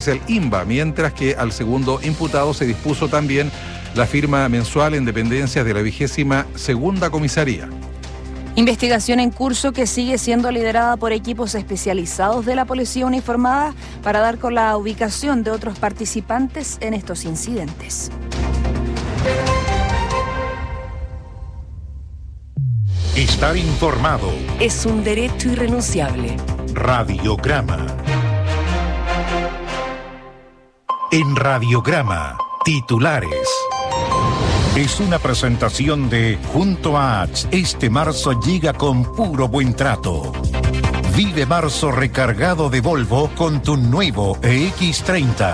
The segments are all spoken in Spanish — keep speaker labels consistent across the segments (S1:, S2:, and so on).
S1: hacia el INBA, mientras que al segundo imputado se dispuso también la firma mensual en dependencias de la 22ª comisaría.
S2: Investigación en curso que sigue siendo liderada por equipos especializados de la policía uniformada para dar con la ubicación de otros participantes en estos incidentes.
S3: Estar informado
S4: es un derecho irrenunciable.
S3: Radiograma. En Radiograma, titulares. Es una presentación de Junto a H. Este marzo llega con puro buen trato. Vive marzo recargado de Volvo con tu nuevo EX30.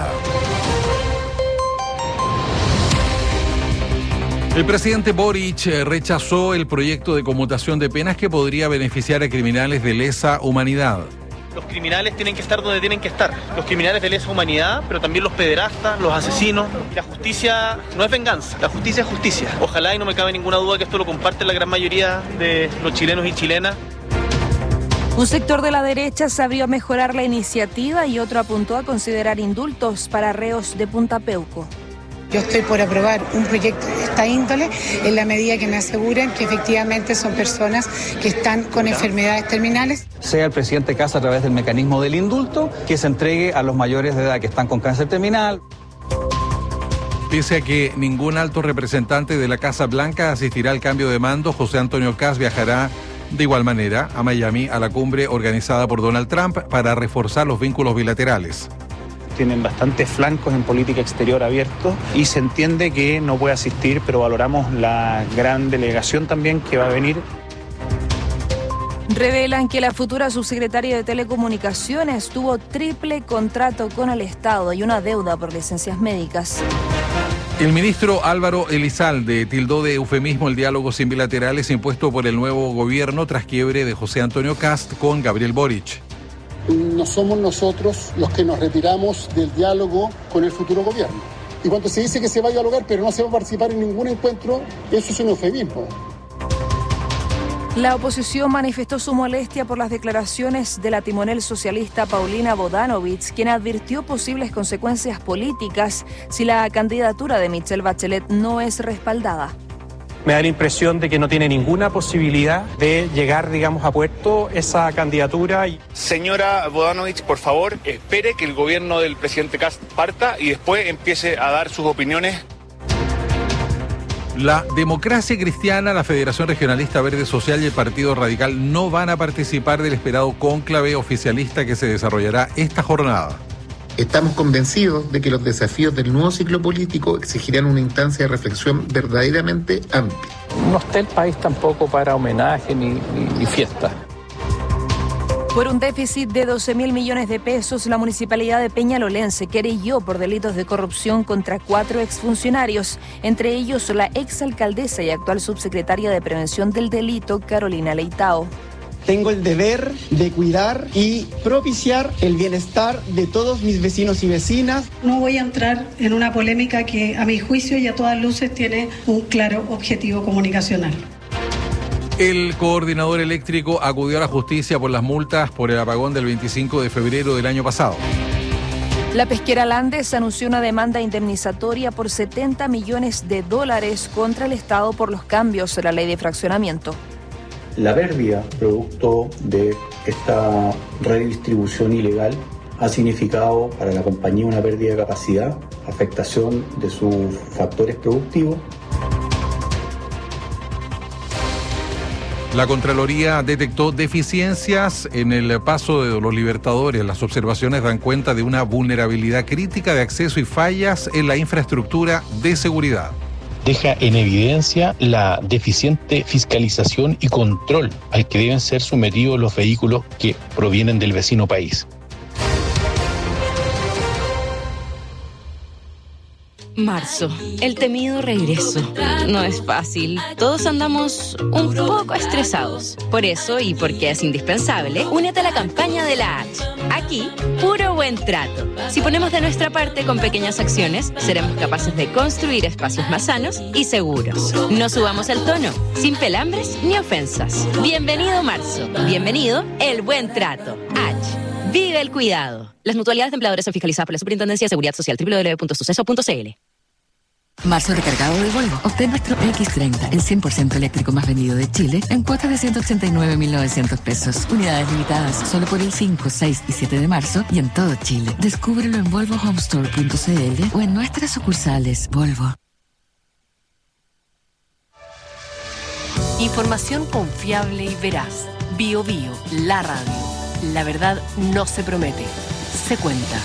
S1: El presidente Boric rechazó el proyecto de conmutación de penas que podría beneficiar a criminales de lesa humanidad.
S5: Los criminales tienen que estar donde tienen que estar. Los criminales de lesa humanidad, pero también los pederastas, los asesinos. Y la justicia no es venganza, la justicia es justicia. Ojalá, y no me cabe ninguna duda, que esto lo comparten la gran mayoría de los chilenos y chilenas.
S2: Un sector de la derecha se abrió a mejorar la iniciativa y otro apuntó a considerar indultos para reos de Punta Peuco.
S6: Yo estoy por aprobar un proyecto de esta índole en la medida que me aseguren que efectivamente son personas que están con enfermedades terminales.
S7: Sea el presidente Kast a través del mecanismo del indulto que se entregue a los mayores de edad que están con cáncer terminal.
S1: Pese a que ningún alto representante de la Casa Blanca asistirá al cambio de mando, José Antonio Kast viajará de igual manera a Miami a la cumbre organizada por Donald Trump para reforzar los vínculos bilaterales.
S8: Tienen bastantes flancos en política exterior abiertos y se entiende que no puede asistir, pero valoramos la gran delegación también que va a venir.
S2: Revelan que la futura subsecretaria de Telecomunicaciones tuvo triple contrato con el Estado y una deuda por licencias médicas.
S1: El ministro Álvaro Elizalde tildó de eufemismo el diálogo sin bilaterales impuesto por el nuevo gobierno tras quiebre de José Antonio Kast con Gabriel Boric.
S9: No somos nosotros los que nos retiramos del diálogo con el futuro gobierno. Y cuando se dice que se va a dialogar pero no se va a participar en ningún encuentro, eso es un eufemismo.
S2: La oposición manifestó su molestia por las declaraciones de la timonel socialista Paulina Bodanovich, quien advirtió posibles consecuencias políticas si la candidatura de Michelle Bachelet no es respaldada.
S10: Me da la impresión de que no tiene ninguna posibilidad de llegar, a puerto esa candidatura.
S11: Señora Bodanovich, por favor, espere que el gobierno del presidente Kast parta y después empiece a dar sus opiniones.
S1: La Democracia Cristiana, la Federación Regionalista Verde Social y el Partido Radical no van a participar del esperado cónclave oficialista que se desarrollará esta jornada.
S12: Estamos convencidos de que los desafíos del nuevo ciclo político exigirán una instancia de reflexión verdaderamente amplia.
S10: No está el país tampoco para homenaje ni fiesta.
S2: Por un déficit de 12.000 millones de pesos, la municipalidad de Peñalolén se querelló por delitos de corrupción contra 4 exfuncionarios, entre ellos la exalcaldesa y actual subsecretaria de Prevención del Delito, Carolina Leitao.
S13: Tengo el deber de cuidar y propiciar el bienestar de todos mis vecinos y vecinas.
S14: No voy a entrar en una polémica que, a mi juicio y a todas luces, tiene un claro objetivo comunicacional.
S1: El coordinador eléctrico acudió a la justicia por las multas por el apagón del 25 de febrero del año pasado.
S2: La pesquera Landes anunció una demanda indemnizatoria por $70 millones contra el Estado por los cambios en la ley de fraccionamiento.
S15: La pérdida producto de esta redistribución ilegal ha significado para la compañía una pérdida de capacidad, afectación de sus factores productivos.
S1: La Contraloría detectó deficiencias en el paso de los Libertadores. Las observaciones dan cuenta de una vulnerabilidad crítica de acceso y fallas en la infraestructura de seguridad.
S16: Deja en evidencia la deficiente fiscalización y control al que deben ser sometidos los vehículos que provienen del vecino país.
S4: Marzo, el temido regreso. No es fácil. Todos andamos un poco estresados. Por eso, y porque es indispensable, únete a la campaña de la H. Aquí, puro buen trato. Si ponemos de nuestra parte con pequeñas acciones, seremos capaces de construir espacios más sanos y seguros. No subamos el tono, sin pelambres ni ofensas. Bienvenido marzo. Bienvenido el buen trato. H. Vive el cuidado. Las mutualidades de empleadores son fiscalizadas por la Superintendencia de Seguridad Social, www.suceso.cl.
S17: Marzo recargado de Volvo. Obtén nuestro X30, el 100% eléctrico más vendido de Chile, en cuotas de 189.900 pesos. Unidades limitadas, solo por el 5, 6 y 7 de marzo y en todo Chile. Descúbrelo en volvohomestore.cl o en nuestras sucursales Volvo.
S18: Información confiable y veraz. Bio Bio, la radio. La verdad no se promete, se cuenta.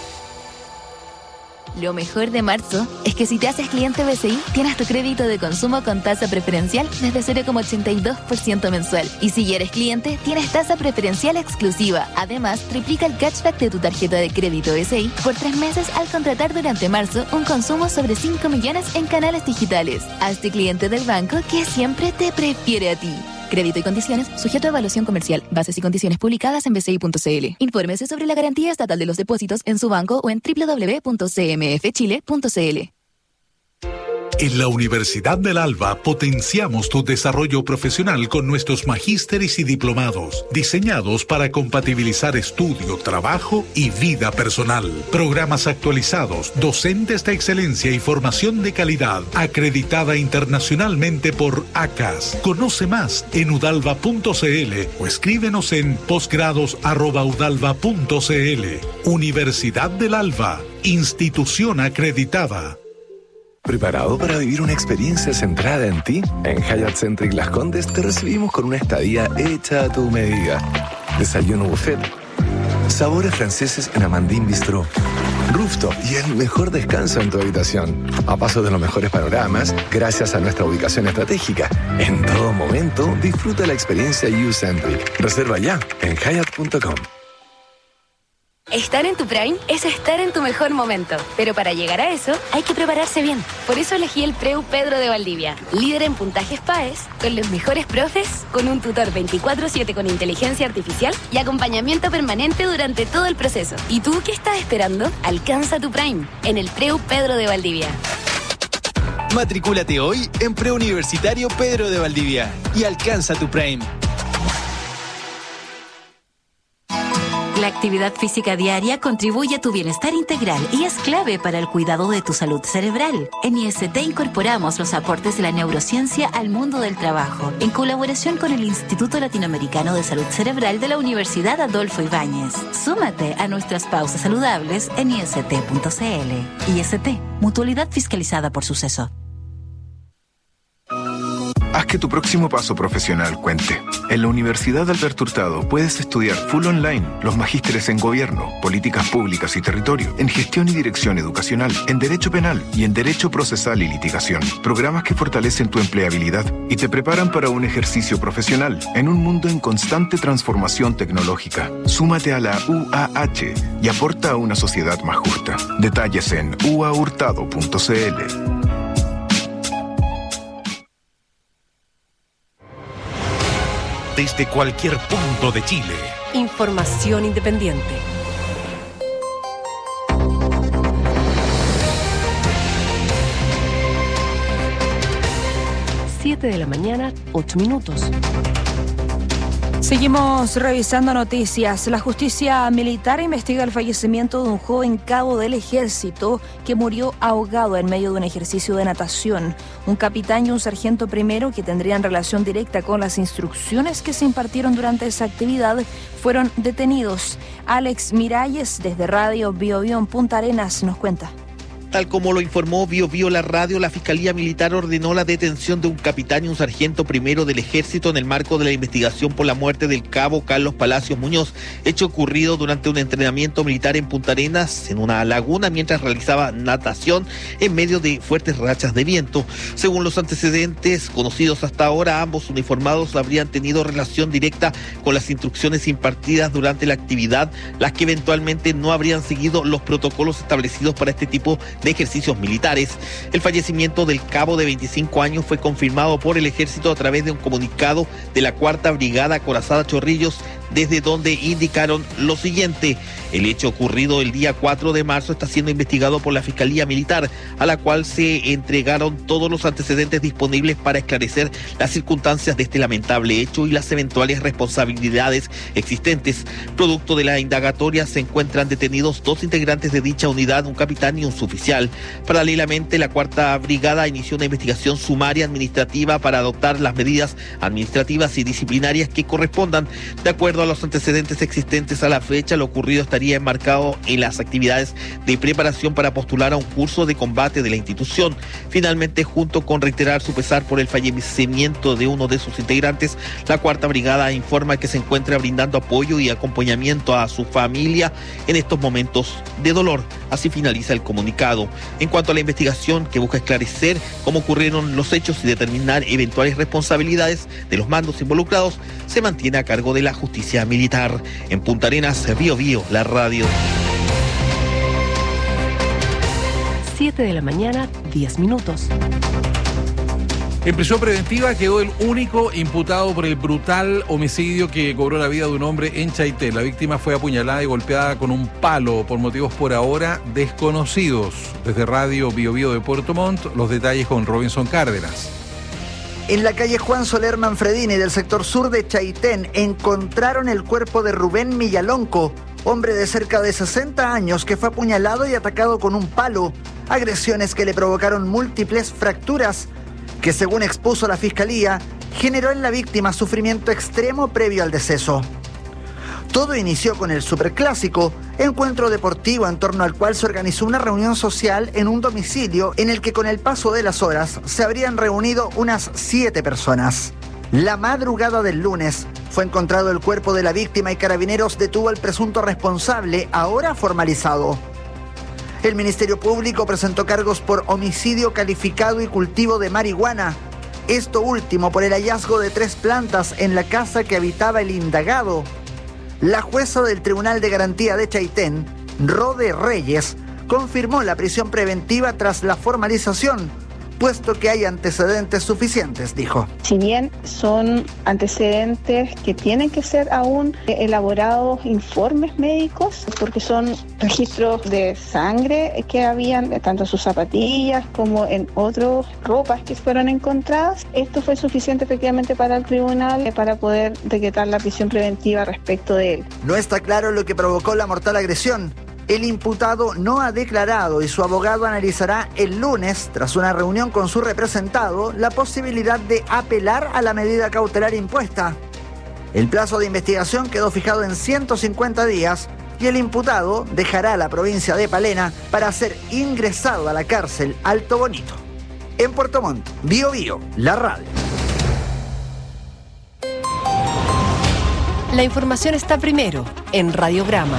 S19: Lo mejor de marzo es que si te haces cliente BCI, tienes tu crédito de consumo con tasa preferencial desde 0,82% mensual. Y si ya eres cliente, tienes tasa preferencial exclusiva. Además, triplica el cashback de tu tarjeta de crédito BCI por 3 meses al contratar durante marzo un consumo sobre 5 millones en canales digitales. Hazte cliente del banco que siempre te prefiere a ti. Crédito y condiciones sujeto a evaluación comercial. Bases y condiciones publicadas en bci.cl. Infórmese sobre la garantía estatal de los depósitos en su banco o en www.cmfchile.cl.
S20: En la Universidad del Alba potenciamos tu desarrollo profesional con nuestros magísteres y diplomados, diseñados para compatibilizar estudio, trabajo y vida personal. Programas actualizados, docentes de excelencia y formación de calidad, acreditada internacionalmente por ACAS. Conoce más en udalva.cl o escríbenos en posgrados@udalva.cl. Universidad del Alba, institución acreditada.
S21: ¿Preparado para vivir una experiencia centrada en ti? En Hyatt Centric Las Condes te recibimos con una estadía hecha a tu medida. Desayuno buffet, sabores franceses en Amandine Bistro, rooftop y el mejor descanso en tu habitación. A paso de los mejores panoramas, gracias a nuestra ubicación estratégica. En todo momento, disfruta la experiencia U-Centric. Reserva ya en Hyatt.com.
S22: Estar en tu Prime es estar en tu mejor momento, pero para llegar a eso hay que prepararse bien. Por eso elegí el Preu Pedro de Valdivia, líder en puntajes PAES, con los mejores profes, con un tutor 24/7 con inteligencia artificial y acompañamiento permanente durante todo el proceso. ¿Y tú qué estás esperando? Alcanza tu Prime en el Preu Pedro de Valdivia.
S23: Matricúlate hoy en Preuniversitario Pedro de Valdivia y alcanza tu Prime.
S24: La actividad física diaria contribuye a tu bienestar integral y es clave para el cuidado de tu salud cerebral. En IST incorporamos los aportes de la neurociencia al mundo del trabajo, en colaboración con el Instituto Latinoamericano de Salud Cerebral de la Universidad Adolfo Ibáñez. Súmate a nuestras pausas saludables en ist.cl. IST, mutualidad fiscalizada por Suceso.
S25: Haz que tu próximo paso profesional cuente. En la Universidad Alberto Hurtado puedes estudiar full online los magísteres en Gobierno, Políticas Públicas y Territorio, en Gestión y Dirección Educacional, en Derecho Penal y en Derecho Procesal y Litigación. Programas que fortalecen tu empleabilidad y te preparan para un ejercicio profesional en un mundo en constante transformación tecnológica. Súmate a la UAH y aporta a una sociedad más justa. Detalles en uahurtado.cl.
S3: Desde cualquier punto de Chile.
S18: Información independiente. 7 de la mañana, 8 minutos.
S2: Seguimos revisando noticias. La justicia militar investiga el fallecimiento de un joven cabo del ejército que murió ahogado en medio de un ejercicio de natación. Un capitán y un sargento primero que tendrían relación directa con las instrucciones que se impartieron durante esa actividad fueron detenidos. Alex Miralles desde Radio Bio Bio en Punta Arenas nos cuenta.
S26: Tal como lo informó Bio Bio la radio, la Fiscalía Militar ordenó la detención de un capitán y un sargento primero del Ejército en el marco de la investigación por la muerte del cabo Carlos Palacios Muñoz, hecho ocurrido durante un entrenamiento militar en Punta Arenas, en una laguna, mientras realizaba natación en medio de fuertes rachas de viento. Según los antecedentes conocidos hasta ahora, ambos uniformados habrían tenido relación directa con las instrucciones impartidas durante la actividad, las que eventualmente no habrían seguido los protocolos establecidos para este tipo de ejercicios militares. El fallecimiento del cabo de 25 años fue confirmado por el Ejército a través de un comunicado de la 4ª Brigada Acorazada Chorrillos desde donde indicaron lo siguiente: el hecho ocurrido el día 4 de marzo está siendo investigado por la Fiscalía Militar, a la cual se entregaron todos los antecedentes disponibles para esclarecer las circunstancias de este lamentable hecho y las eventuales responsabilidades existentes. Producto de la indagatoria se encuentran detenidos 2 integrantes de dicha unidad, un capitán y un suboficial. Paralelamente, la 4ª Brigada inició una investigación sumaria administrativa para adoptar las medidas administrativas y disciplinarias que correspondan. De acuerdo a los antecedentes existentes a la fecha, lo ocurrido estaría enmarcado en las actividades de preparación para postular a un curso de combate de la institución. Finalmente, junto con reiterar su pesar por el fallecimiento de uno de sus integrantes, la 4ª Brigada informa que se encuentra brindando apoyo y acompañamiento a su familia en estos momentos de dolor. Así finaliza el comunicado. En cuanto a la investigación, que busca esclarecer cómo ocurrieron los hechos y determinar eventuales responsabilidades de los mandos involucrados, se mantiene a cargo de la justicia militar. En Punta Arenas, Bío Bío, la radio.
S18: 7 de la mañana, 10 minutos.
S1: En prisión preventiva quedó el único imputado por el brutal homicidio que cobró la vida de un hombre en Chaitén. La víctima fue apuñalada y golpeada con un palo por motivos por ahora desconocidos. Desde Radio Bío Bío de Puerto Montt, los detalles con Robinson Cárdenas.
S5: En la calle Juan Soler Manfredini del sector sur de Chaitén encontraron el cuerpo de Rubén Millalonco, hombre de cerca de 60 años que fue apuñalado y atacado con un palo. Agresiones que le provocaron múltiples fracturas que, según expuso la Fiscalía, generó en la víctima sufrimiento extremo previo al deceso. Todo inició con el Superclásico, encuentro deportivo en torno al cual se organizó una reunión social en un domicilio en el que con el paso de las horas se habrían reunido unas 7 personas. La madrugada del lunes fue encontrado el cuerpo de la víctima y Carabineros detuvo al presunto responsable, ahora formalizado. El Ministerio Público presentó cargos por homicidio calificado y cultivo de marihuana. Esto último por el hallazgo de 3 plantas en la casa que habitaba el indagado. La jueza del Tribunal de Garantía de Chaitén, Rode Reyes, confirmó la prisión preventiva tras la formalización, puesto que hay antecedentes suficientes, dijo.
S6: Si bien son antecedentes que tienen que ser aún elaborados informes médicos, porque son registros de sangre que habían tanto en sus zapatillas como en otras ropas que fueron encontradas, esto fue suficiente efectivamente para el tribunal para poder decretar la prisión preventiva respecto de él.
S5: No está claro lo que provocó la mortal agresión. El imputado no ha declarado y su abogado analizará el lunes, tras una reunión con su representado, la posibilidad de apelar a la medida cautelar impuesta. El plazo de investigación quedó fijado en 150 días y el imputado dejará la provincia de Palena para ser ingresado a la cárcel Alto Bonito. En Puerto Montt, Bío Bío, la radio.
S18: La información está primero en Radiograma.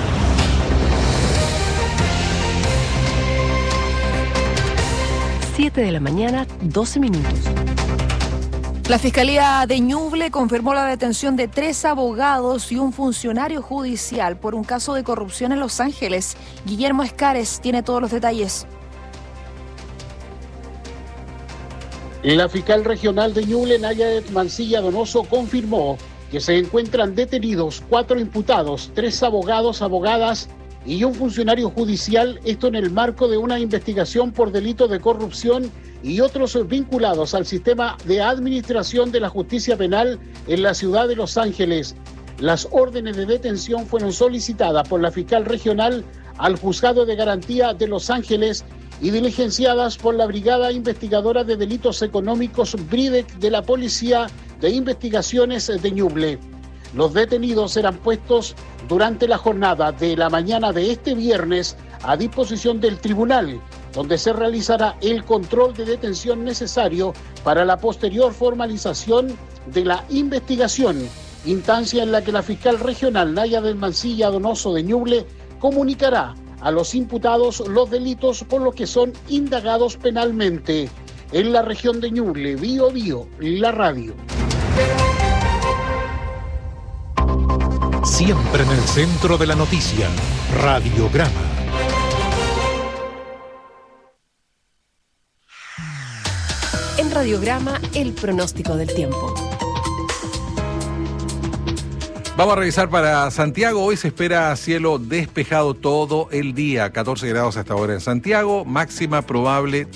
S18: 7 de la mañana, 12 minutos.
S2: La Fiscalía de Ñuble confirmó la detención de 3 abogados y un funcionario judicial por un caso de corrupción en Los Ángeles. Guillermo Escares tiene todos los detalles.
S7: La fiscal regional de Ñuble, Nayadet Mancilla Donoso, confirmó que se encuentran detenidos 4 imputados, 3 abogados, abogadas y un funcionario judicial, esto en el marco de una investigación por delito de corrupción y otros vinculados al sistema de administración de la justicia penal en la ciudad de Los Ángeles. Las órdenes de detención fueron solicitadas por la fiscal regional al Juzgado de Garantía de Los Ángeles y diligenciadas por la Brigada Investigadora de Delitos Económicos BRIDEC de la Policía de Investigaciones de Ñuble. Los detenidos serán puestos durante la jornada de la mañana de este viernes a disposición del tribunal, donde se realizará el control de detención necesario para la posterior formalización de la investigación, instancia en la que la fiscal regional Nayadet Mancilla Donoso de Ñuble comunicará a los imputados los delitos por los que son indagados penalmente. En la región de Ñuble, Bío Bío, la radio.
S3: Siempre en el centro de la noticia, Radiograma.
S18: En Radiograma, el pronóstico del tiempo.
S1: Vamos a revisar para Santiago. Hoy se espera cielo despejado todo el día. 14 grados hasta ahora en Santiago. Máxima probable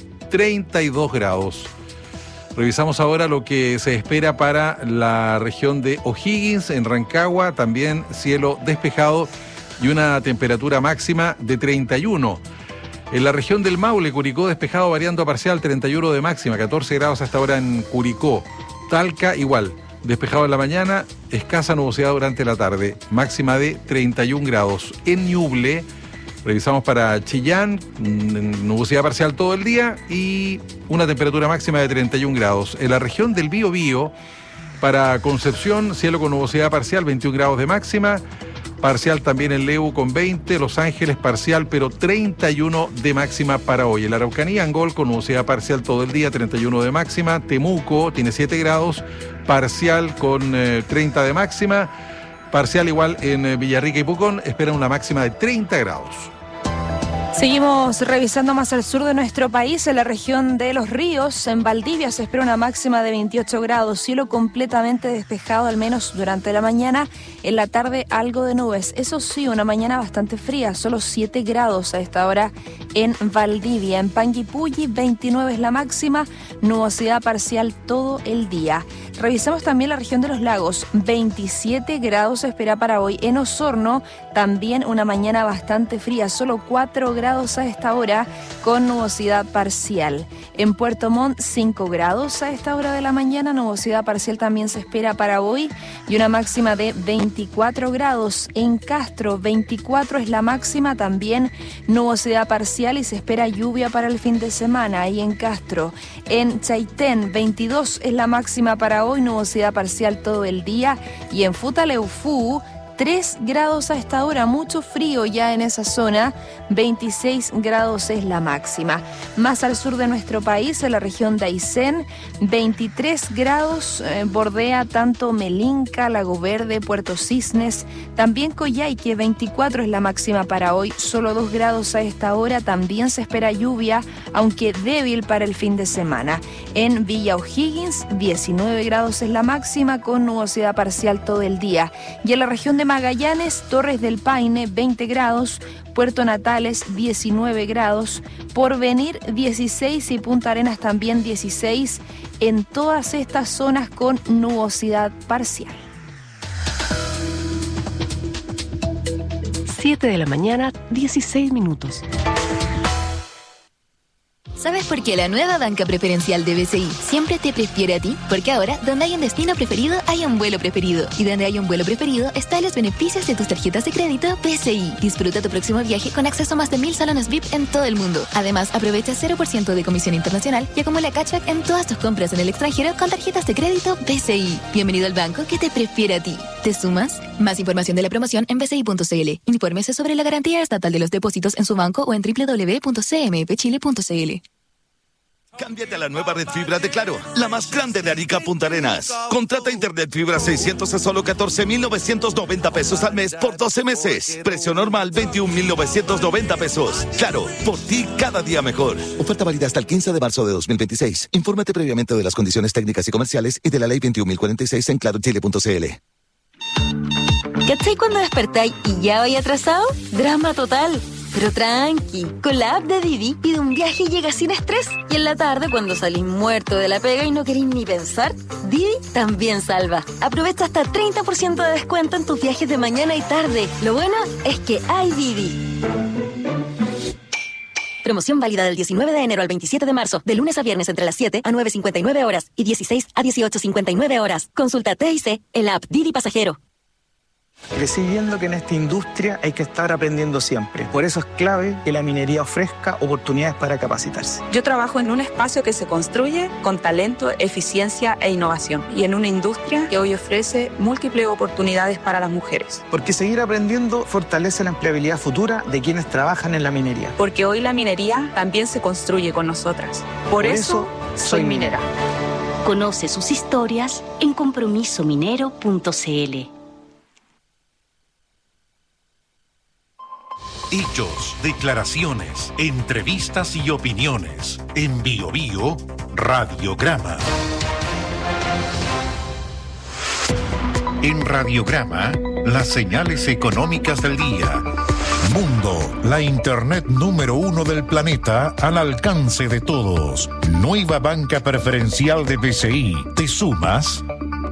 S1: 32 grados. Revisamos ahora lo que se espera para la región de O'Higgins, en Rancagua. También cielo despejado y una temperatura máxima de 31. En la región del Maule, Curicó despejado variando a parcial, 31 de máxima. 14 grados hasta ahora en Curicó. Talca igual. Despejado en la mañana, escasa nubosidad durante la tarde, máxima de 31 grados. En Ñuble, revisamos para Chillán, nubosidad parcial todo el día y una temperatura máxima de 31 grados. En la región del Biobío, para Concepción, cielo con nubosidad parcial, 21 grados de máxima. Parcial también en Leu con 20, Los Ángeles parcial, pero 31 de máxima para hoy. En la Araucanía, Angol con nubosidad parcial todo el día, 31 de máxima. Temuco tiene 7 grados, parcial con 30 de máxima. Parcial igual en Villarrica y Pucón, esperan una máxima de 30 grados.
S2: Seguimos revisando más al sur de nuestro país, en la región de Los Ríos. En Valdivia se espera una máxima de 28 grados, cielo completamente despejado, al menos durante la mañana. En la tarde algo de nubes, eso sí, una mañana bastante fría, solo 7 grados a esta hora en Valdivia. En Panguipulli 29 es la máxima, nubosidad parcial todo el día. Revisamos también la región de Los Lagos, 27 grados se espera para hoy. En Osorno también una mañana bastante fría, solo 4 grados a esta hora con nubosidad parcial. En Puerto Montt 5 grados a esta hora de la mañana, nubosidad parcial también se espera para hoy y una máxima de 24 grados. En Castro 24 es la máxima, también nubosidad parcial y se espera lluvia para el fin de semana ahí en Castro. En Chaitén 22 es la máxima para hoy, nubosidad parcial todo el día y en Futaleufú 3 grados a esta hora, mucho frío ya en esa zona, 26 grados es la máxima. Más al sur de nuestro país, en la región de Aysén, 23 grados, bordea tanto Melinca, Lago Verde, Puerto Cisnes, también Coyhaique, 24 es la máxima para hoy, solo 2 grados a esta hora, también se espera lluvia, aunque débil para el fin de semana. En Villa O'Higgins, 19 grados es la máxima, con nubosidad parcial todo el día. Y en la región de Magallanes, Torres del Paine, 20 grados, Puerto Natales, 19 grados, Porvenir, 16 y Punta Arenas también 16, en todas estas zonas con nubosidad parcial.
S18: 7 de la mañana, 16 minutos.
S19: ¿Sabes por qué la nueva banca preferencial de BCI siempre te prefiere a ti? Porque ahora, donde hay un destino preferido, hay un vuelo preferido. Y donde hay un vuelo preferido, están los beneficios de tus tarjetas de crédito BCI. Disfruta tu próximo viaje con acceso a más de 1000 salones VIP en todo el mundo. Además, aprovecha 0% de comisión internacional y acumula cashback en todas tus compras en el extranjero con tarjetas de crédito BCI. Bienvenido al banco que te prefiere a ti. ¿Te sumas? Más información de la promoción en bci.cl. Infórmese sobre la garantía estatal de los depósitos en su banco o en www.cmpchile.cl.
S8: Cámbiate a la nueva red fibra de Claro, la más grande de Arica Punta Arenas. Contrata internet fibra 600 a solo 14,990 pesos al mes por 12 meses. Precio normal 21,990 pesos. Claro, por ti cada día mejor. Oferta válida hasta el 15 de marzo de 2026. Infórmate previamente de las condiciones técnicas y comerciales y de la ley 21.046 en clarochile.cl.
S4: ¿Cachai cuando despertáis y ya vais atrasado? Drama total. Pero tranqui, con la app de Didi pide un viaje y llega sin estrés. Y en la tarde, cuando salís muerto de la pega y no queréis ni pensar, Didi también salva. Aprovecha hasta 30% de descuento en tus viajes de mañana y tarde. Lo bueno es que hay Didi. Promoción válida del 19 de enero al 27 de marzo, de lunes a viernes entre las 7 a 9:59 horas y 16 a 18:59 horas. Consulta TIC en la app Didi Pasajero.
S9: Crecí viendo que en esta industria hay que estar aprendiendo siempre. Por eso es clave que la minería ofrezca oportunidades para capacitarse.
S10: Yo trabajo en un espacio que se construye con talento, eficiencia e innovación. Y en una industria que hoy ofrece múltiples oportunidades para las mujeres.
S9: Porque seguir aprendiendo fortalece la empleabilidad futura de quienes trabajan en la minería.
S10: Porque hoy la minería también se construye con nosotras. Por eso soy minera.
S24: Conoce sus historias en compromisominero.cl.
S3: Hechos, declaraciones, entrevistas y opiniones. En BioBio, Radiograma. En Radiograma, las señales económicas del día. Mundo, la internet número 1 del planeta al alcance de todos. Nueva banca preferencial de BCI. ¿Te sumas?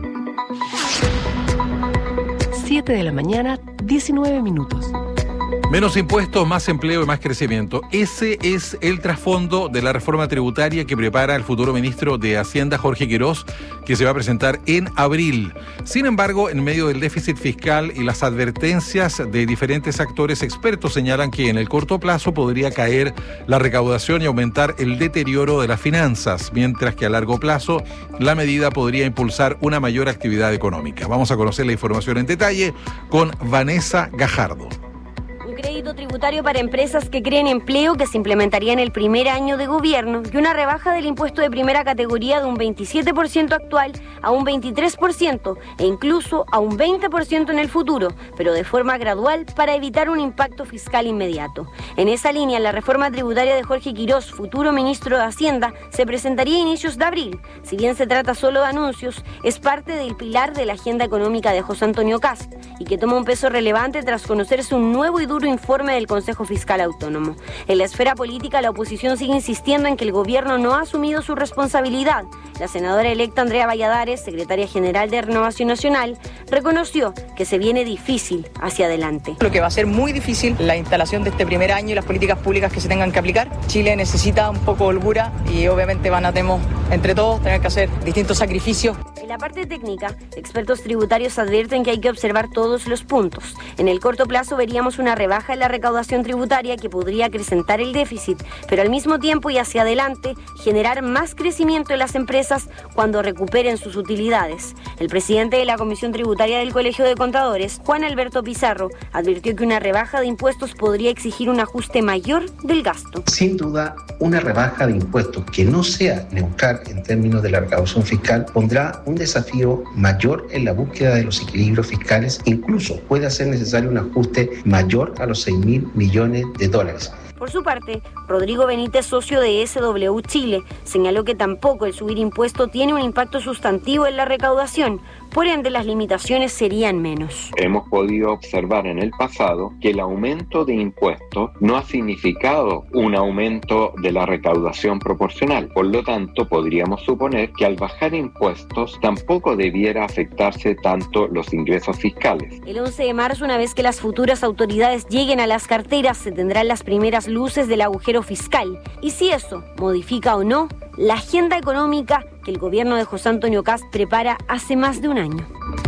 S18: 7 de la mañana, 19 minutos.
S1: Menos impuestos, más empleo y más crecimiento. Ese es el trasfondo de la reforma tributaria que prepara el futuro ministro de Hacienda, Jorge Quirós, que se va a presentar en abril. Sin embargo, en medio del déficit fiscal y las advertencias de diferentes actores expertos señalan que en el corto plazo podría caer la recaudación y aumentar el deterioro de las finanzas, mientras que a largo plazo la medida podría impulsar una mayor actividad económica. Vamos a conocer la información en detalle con Vanessa Gajardo.
S11: Crédito tributario para empresas que creen empleo que se implementaría en el primer año de gobierno y una rebaja del impuesto de primera categoría de un 27% actual a un 23% e incluso a un 20% en el futuro, pero de forma gradual para evitar un impacto fiscal inmediato. En esa línea, la reforma tributaria de Jorge Quirós, futuro ministro de Hacienda, se presentaría a inicios de abril. Si bien se trata solo de anuncios, es parte del pilar de la agenda económica de José Antonio Kast y que toma un peso relevante tras conocerse un nuevo y duro informe del Consejo Fiscal Autónomo. En la esfera política, la oposición sigue insistiendo en que el gobierno no ha asumido su responsabilidad. La senadora electa Andrea Valladares, secretaria general de Renovación Nacional, reconoció que se viene difícil hacia adelante.
S12: Lo que va a ser muy difícil, la instalación de este primer año y las políticas públicas que se tengan que aplicar. Chile necesita un poco de holgura y obviamente tenemos entre todos tener que hacer distintos sacrificios.
S11: En la parte técnica, expertos tributarios advierten que hay que observar todos los puntos. En el corto plazo veríamos una rebaja en la recaudación tributaria que podría acrecentar el déficit, pero al mismo tiempo y hacia adelante generar más crecimiento en las empresas cuando recuperen sus utilidades. El presidente de la Comisión Tributaria del Colegio de Contadores, Juan Alberto Pizarro, advirtió que una rebaja de impuestos podría exigir un ajuste mayor del gasto.
S13: Sin duda, una rebaja de impuestos que no sea neutral en términos de la recaudación fiscal pondrá un desafío mayor en la búsqueda de los equilibrios fiscales. Incluso puede hacer necesario un ajuste mayor a los 6.000 millones de dólares.
S11: Por su parte, Rodrigo Benítez, socio de SW Chile, señaló que tampoco el subir impuesto tiene un impacto sustantivo en la recaudación, por ende las limitaciones serían menos.
S14: Hemos podido observar en el pasado que el aumento de impuestos no ha significado un aumento de la recaudación proporcional. Por lo tanto, podríamos suponer que al bajar impuestos tampoco debiera afectarse tanto los ingresos fiscales.
S11: El 11 de marzo, una vez que las futuras autoridades lleguen a las carteras, se tendrán las primeras luces del agujero fiscal. Y si eso modifica o no la agenda económica que el gobierno de José Antonio Kast prepara hace más de un año.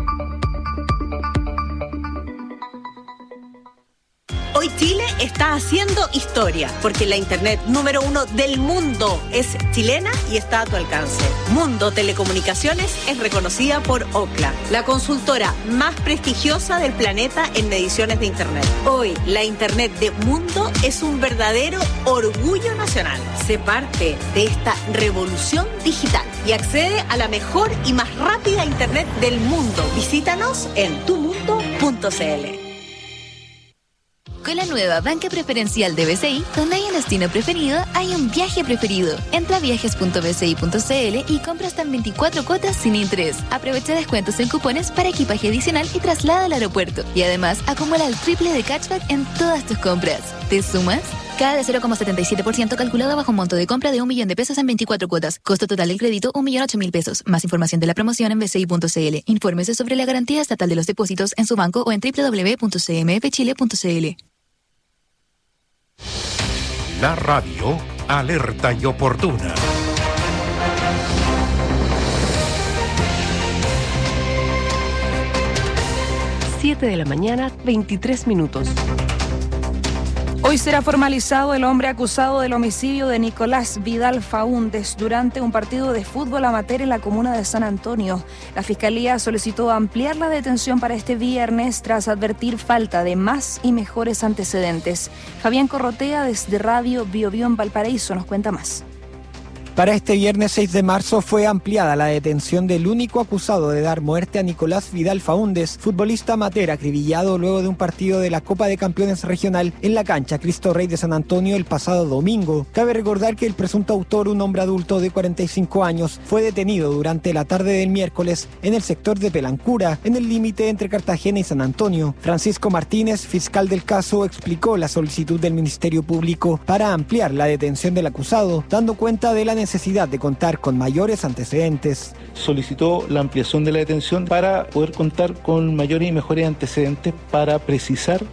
S15: Hoy Chile está haciendo historia, porque la internet número 1 del mundo es chilena y está a tu alcance. Mundo Telecomunicaciones es reconocida por Ookla, la consultora más prestigiosa del planeta en mediciones de internet. Hoy, la internet de Mundo es un verdadero orgullo nacional. Sé parte de esta revolución digital y accede a la mejor y más rápida internet del mundo. Visítanos en tumundo.cl.
S19: Con la nueva banca preferencial de BCI, donde hay un destino preferido, hay un viaje preferido. Entra a viajes.bci.cl y compra hasta en 24 cuotas sin interés. Aprovecha descuentos en cupones para equipaje adicional y traslado al aeropuerto. Y además, acumula el triple de cashback en todas tus compras. ¿Te sumas? Cada de 0,77% calculado bajo un monto de compra de 1 millón de pesos en 24 cuotas. Costo total del crédito, 1.008.000 pesos. Más información de la promoción en bci.cl. Infórmese sobre la garantía estatal de los depósitos en su banco o en www.cmfchile.cl.
S3: La radio, alerta y oportuna.
S18: Siete de la mañana, 23 minutos.
S2: Hoy será formalizado el hombre acusado del homicidio de Nicolás Vidal Faúndez durante un partido de fútbol amateur en la comuna de San Antonio. La Fiscalía solicitó ampliar la detención para este viernes tras advertir falta de más y mejores antecedentes. Fabián Corrotea desde Radio Biobío en Valparaíso nos cuenta más.
S16: Para este viernes 6 de marzo fue ampliada la detención del único acusado de dar muerte a Nicolás Vidal Faúndez, futbolista amateur acribillado luego de un partido de la Copa de Campeones Regional en la cancha Cristo Rey de San Antonio el pasado domingo. Cabe recordar que el presunto autor, un hombre adulto de 45 años, fue detenido durante la tarde del miércoles en el sector de Pelancura, en el límite entre Cartagena y San Antonio. Francisco Martínez, fiscal del caso, explicó la solicitud del Ministerio Público para ampliar la detención del acusado, dando cuenta de la necesidad de contar con mayores antecedentes.
S9: Solicitó la ampliación de la detención para poder contar con mayores y mejores antecedentes para precisar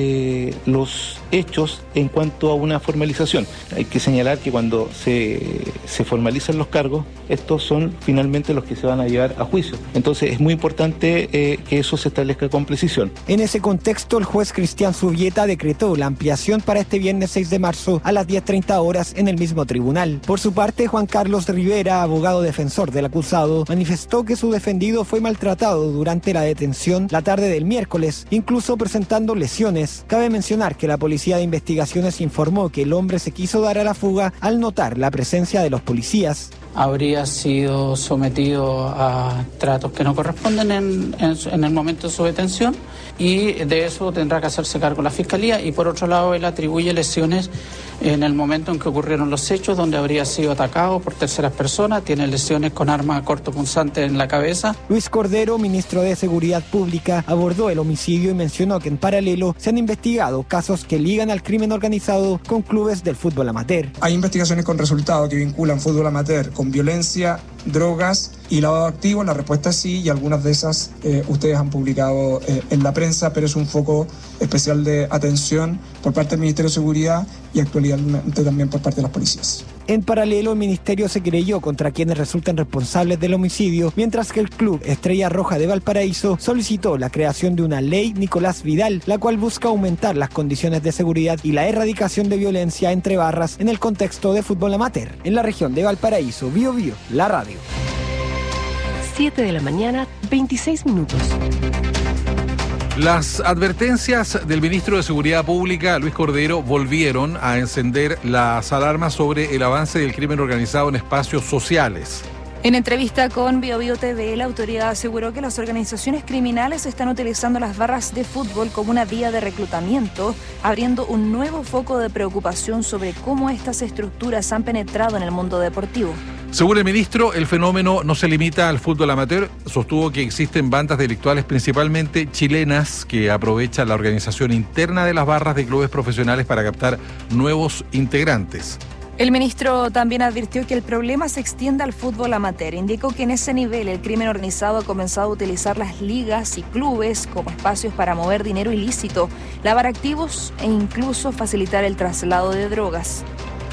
S9: los hechos en cuanto a una formalización. Hay que señalar que cuando se formalizan los cargos, estos son finalmente los que se van a llevar a juicio. Entonces es muy importante que eso se establezca con precisión.
S16: En ese contexto, el juez Cristian Subieta decretó la ampliación para este viernes 6 de marzo a las 10:30 horas en el mismo tribunal. Por su parte, Juan Carlos Rivera, abogado defensor del acusado, manifestó que su defendido fue maltratado durante la detención la tarde del miércoles, incluso presentando lesiones. Cabe mencionar que la Policía de Investigaciones informó que el hombre se quiso dar a la fuga al notar la presencia de los policías.
S17: Habría sido sometido a tratos que no corresponden en el momento de su detención, y de eso tendrá que hacerse cargo la Fiscalía. Y por otro lado, él atribuye lesiones en el momento en que ocurrieron los hechos, donde habría sido atacado por terceras personas. Tiene lesiones con arma cortopunzante en la cabeza.
S16: Luis Cordero, ministro de Seguridad Pública, abordó el homicidio y mencionó que en paralelo se han investigado casos que ligan al crimen organizado con clubes del fútbol amateur.
S20: Hay investigaciones con resultados que vinculan fútbol amateur con violencia, drogas y lavado de activos. La respuesta es sí, y algunas de esas ustedes han publicado en la prensa, pero es un foco especial de atención por parte del Ministerio de Seguridad y actualmente también por parte de las policías.
S16: En paralelo, el ministerio se querelló contra quienes resultan responsables del homicidio, mientras que el club Estrella Roja de Valparaíso solicitó la creación de una ley Nicolás Vidal, la cual busca aumentar las condiciones de seguridad y la erradicación de violencia entre barras en el contexto de fútbol amateur. En la región de Valparaíso, Bio Bio, la radio.
S18: 7 de la mañana, 26 minutos.
S1: Las advertencias del ministro de Seguridad Pública, Luis Cordero, volvieron a encender las alarmas sobre el avance del crimen organizado en espacios sociales.
S2: En entrevista con Bio Bio TV, la autoridad aseguró que las organizaciones criminales están utilizando las barras de fútbol como una vía de reclutamiento, abriendo un nuevo foco de preocupación sobre cómo estas estructuras han penetrado en el mundo deportivo.
S1: Según el ministro, el fenómeno no se limita al fútbol amateur. Sostuvo que existen bandas delictuales, principalmente chilenas, que aprovechan la organización interna de las barras de clubes profesionales para captar nuevos integrantes.
S2: El ministro también advirtió que el problema se extiende al fútbol amateur. Indicó que en ese nivel el crimen organizado ha comenzado a utilizar las ligas y clubes como espacios para mover dinero ilícito, lavar activos e incluso facilitar el traslado de drogas.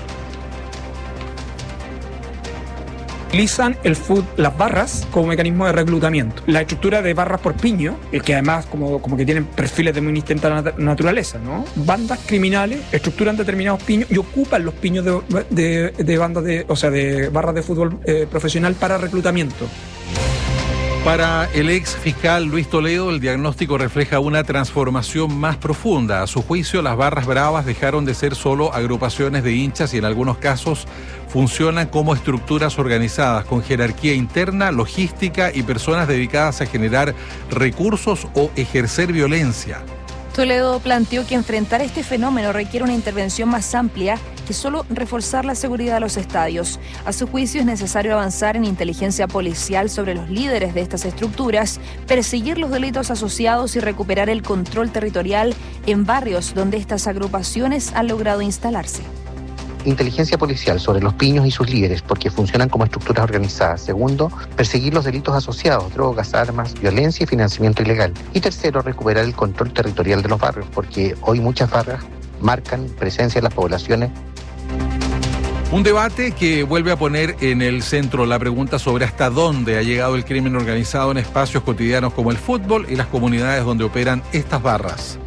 S21: Utilizan las barras como mecanismo de reclutamiento. La estructura de barras por piño, que además como que tienen perfiles de muy distinta naturaleza, ¿no? Bandas criminales estructuran determinados piños y ocupan los piños de bandas de barras de fútbol profesional para reclutamiento.
S1: Para el ex fiscal Luis Toledo, el diagnóstico refleja una transformación más profunda. A su juicio, las barras bravas dejaron de ser solo agrupaciones de hinchas y en algunos casos funcionan como estructuras organizadas con jerarquía interna, logística y personas dedicadas a generar recursos o ejercer violencia.
S2: Toledo planteó que enfrentar este fenómeno requiere una intervención más amplia que solo reforzar la seguridad de los estadios. A su juicio, es necesario avanzar en inteligencia policial sobre los líderes de estas estructuras, perseguir los delitos asociados y recuperar el control territorial en barrios donde estas agrupaciones han logrado instalarse.
S13: Inteligencia policial sobre los piños y sus líderes, porque funcionan como estructuras organizadas. Segundo, perseguir los delitos asociados, drogas, armas, violencia y financiamiento ilegal. Y tercero, recuperar el control territorial de los barrios, porque hoy muchas barras marcan presencia en las poblaciones.
S1: Un debate que vuelve a poner en el centro la pregunta sobre hasta dónde ha llegado el crimen organizado en espacios cotidianos como el fútbol y las comunidades donde operan estas barras.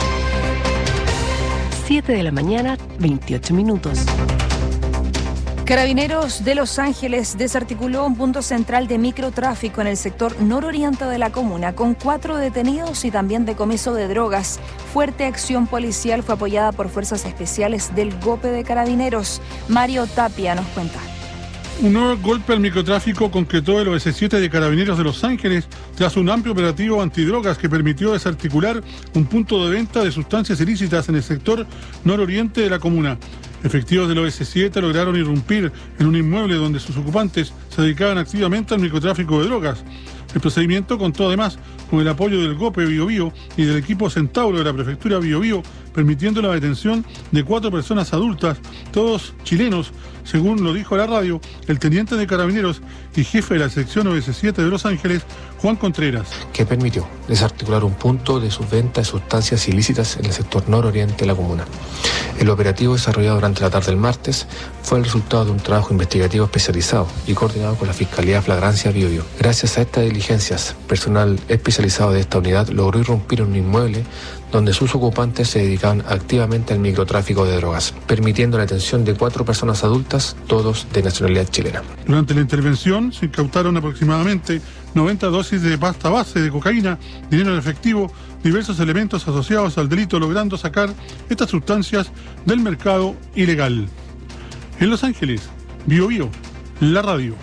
S18: De la mañana, 28 minutos.
S2: Carabineros de Los Ángeles desarticuló un punto central de microtráfico en el sector nororiente de la comuna, con 4 detenidos y también decomiso de drogas. Fuerte acción policial fue apoyada por fuerzas especiales del GOPE de Carabineros. Mario Tapia nos cuenta.
S5: Un nuevo golpe al microtráfico concretó el OS7 de Carabineros de Los Ángeles tras un amplio operativo antidrogas que permitió desarticular un punto de venta de sustancias ilícitas en el sector nororiente de la comuna. Efectivos del OS7 lograron irrumpir en un inmueble donde sus ocupantes se dedicaban activamente al microtráfico de drogas. El procedimiento contó además con el apoyo del GOPE Biobío y del equipo Centauro de la Prefectura Biobío, permitiendo la detención de 4 personas adultas, todos chilenos, según lo dijo a la radio el teniente de Carabineros y jefe de la sección OS7 de Los Ángeles, Juan Contreras.
S6: Que permitió desarticular un punto de subventa de sustancias ilícitas en el sector nororiente de la comuna. El operativo desarrollado durante la tarde del martes fue el resultado de un trabajo investigativo especializado y coordinado con la Fiscalía de Flagrancia Biobío. Gracias a estas diligencias, personal especializado de esta unidad logró irrumpir en un inmueble donde sus ocupantes se dedicaban activamente al microtráfico de drogas, permitiendo la detención de 4 personas adultas, todos de nacionalidad chilena.
S5: Durante la intervención se incautaron aproximadamente 90 dosis de pasta base de cocaína, dinero en efectivo, diversos elementos asociados al delito, logrando sacar estas sustancias del mercado ilegal. En Los Ángeles, Biobío, la radio.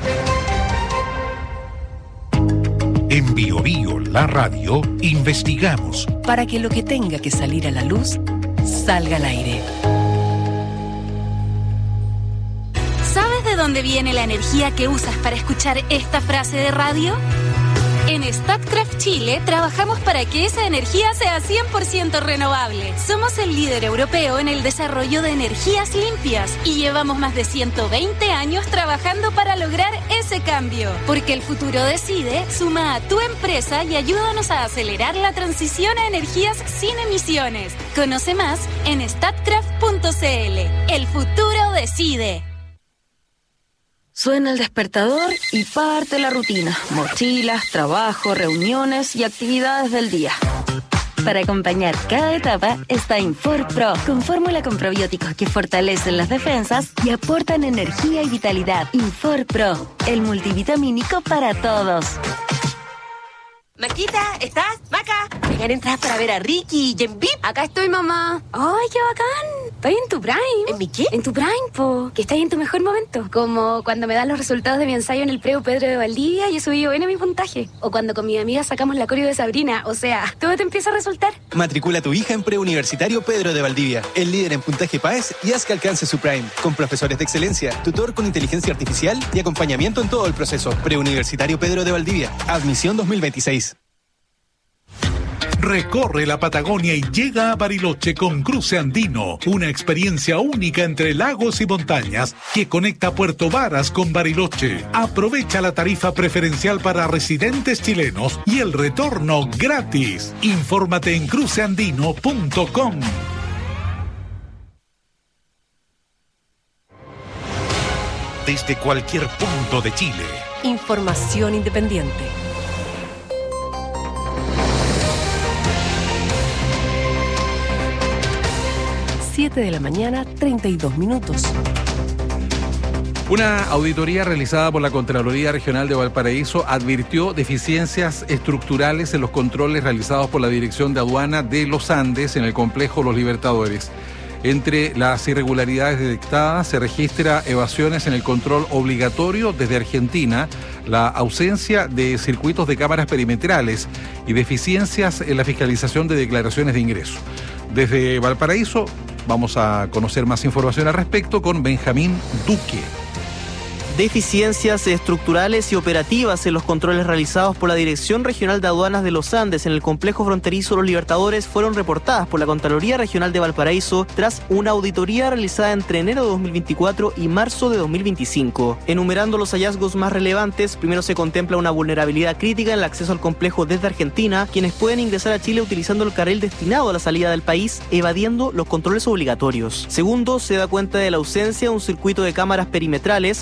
S3: En Biobío, la radio, investigamos
S18: para que lo que tenga que salir a la luz salga al aire.
S22: ¿Sabes de dónde viene la energía que usas para escuchar esta frase de radio? En Statkraft Chile trabajamos para que esa energía sea 100% renovable. Somos el líder europeo en el desarrollo de energías limpias y llevamos más de 120 años trabajando para lograr ese cambio. Porque el futuro decide, suma a tu empresa y ayúdanos a acelerar la transición a energías sin emisiones. Conoce más en statkraft.cl. El futuro decide.
S23: Suena el despertador y parte la rutina. Mochilas, trabajo, reuniones y actividades del día.
S11: Para acompañar cada etapa está Infor Pro, con fórmula con probióticos que fortalecen las defensas y aportan energía y vitalidad. Infor Pro, el multivitamínico para todos.
S25: Maquita, ¿estás? Maca, llegan entradas para ver a Ricky y en VIP.
S23: Acá estoy, mamá.
S25: ¡Ay, qué bacán! Estoy en tu prime.
S23: ¿En mi qué?
S25: En tu prime, po. Que estás en tu mejor momento. Como cuando me dan los resultados de mi ensayo en el Preu Pedro de Valdivia y he subido bien a mi puntaje. O cuando con mi amiga sacamos la coreo de Sabrina. O sea, todo te empieza a resultar.
S26: Matricula a tu hija en Preuniversitario Pedro de Valdivia, el líder en puntaje PAES, y haz que alcance su prime. Con profesores de excelencia, tutor con inteligencia artificial y acompañamiento en todo el proceso. Preuniversitario Pedro de Valdivia. Admisión 2026.
S3: Recorre la Patagonia y llega a Bariloche con Cruce Andino, una experiencia única entre lagos y montañas que conecta Puerto Varas con Bariloche. Aprovecha la tarifa preferencial para residentes chilenos y el retorno gratis. Infórmate en cruceandino.com. Desde cualquier punto de Chile.
S18: Información independiente. 7 de la mañana, 32 minutos.
S1: Una auditoría realizada por la Contraloría Regional de Valparaíso advirtió deficiencias estructurales en los controles realizados por la Dirección de Aduana de los Andes en el complejo Los Libertadores. Entre las irregularidades detectadas se registra evasiones en el control obligatorio desde Argentina, la ausencia de circuitos de cámaras perimetrales y deficiencias en la fiscalización de declaraciones de ingreso. Desde Valparaíso vamos a conocer más información al respecto con Benjamín Duque.
S27: Deficiencias estructurales y operativas en los controles realizados por la Dirección Regional de Aduanas de los Andes en el complejo fronterizo Los Libertadores fueron reportadas por la Contraloría Regional de Valparaíso tras una auditoría realizada entre enero de 2024 y marzo de 2025. Enumerando los hallazgos más relevantes, primero se contempla una vulnerabilidad crítica en el acceso al complejo desde Argentina, quienes pueden ingresar a Chile utilizando el carril destinado a la salida del país, evadiendo los controles obligatorios. Segundo, se da cuenta de la ausencia de un circuito de cámaras perimetrales, generando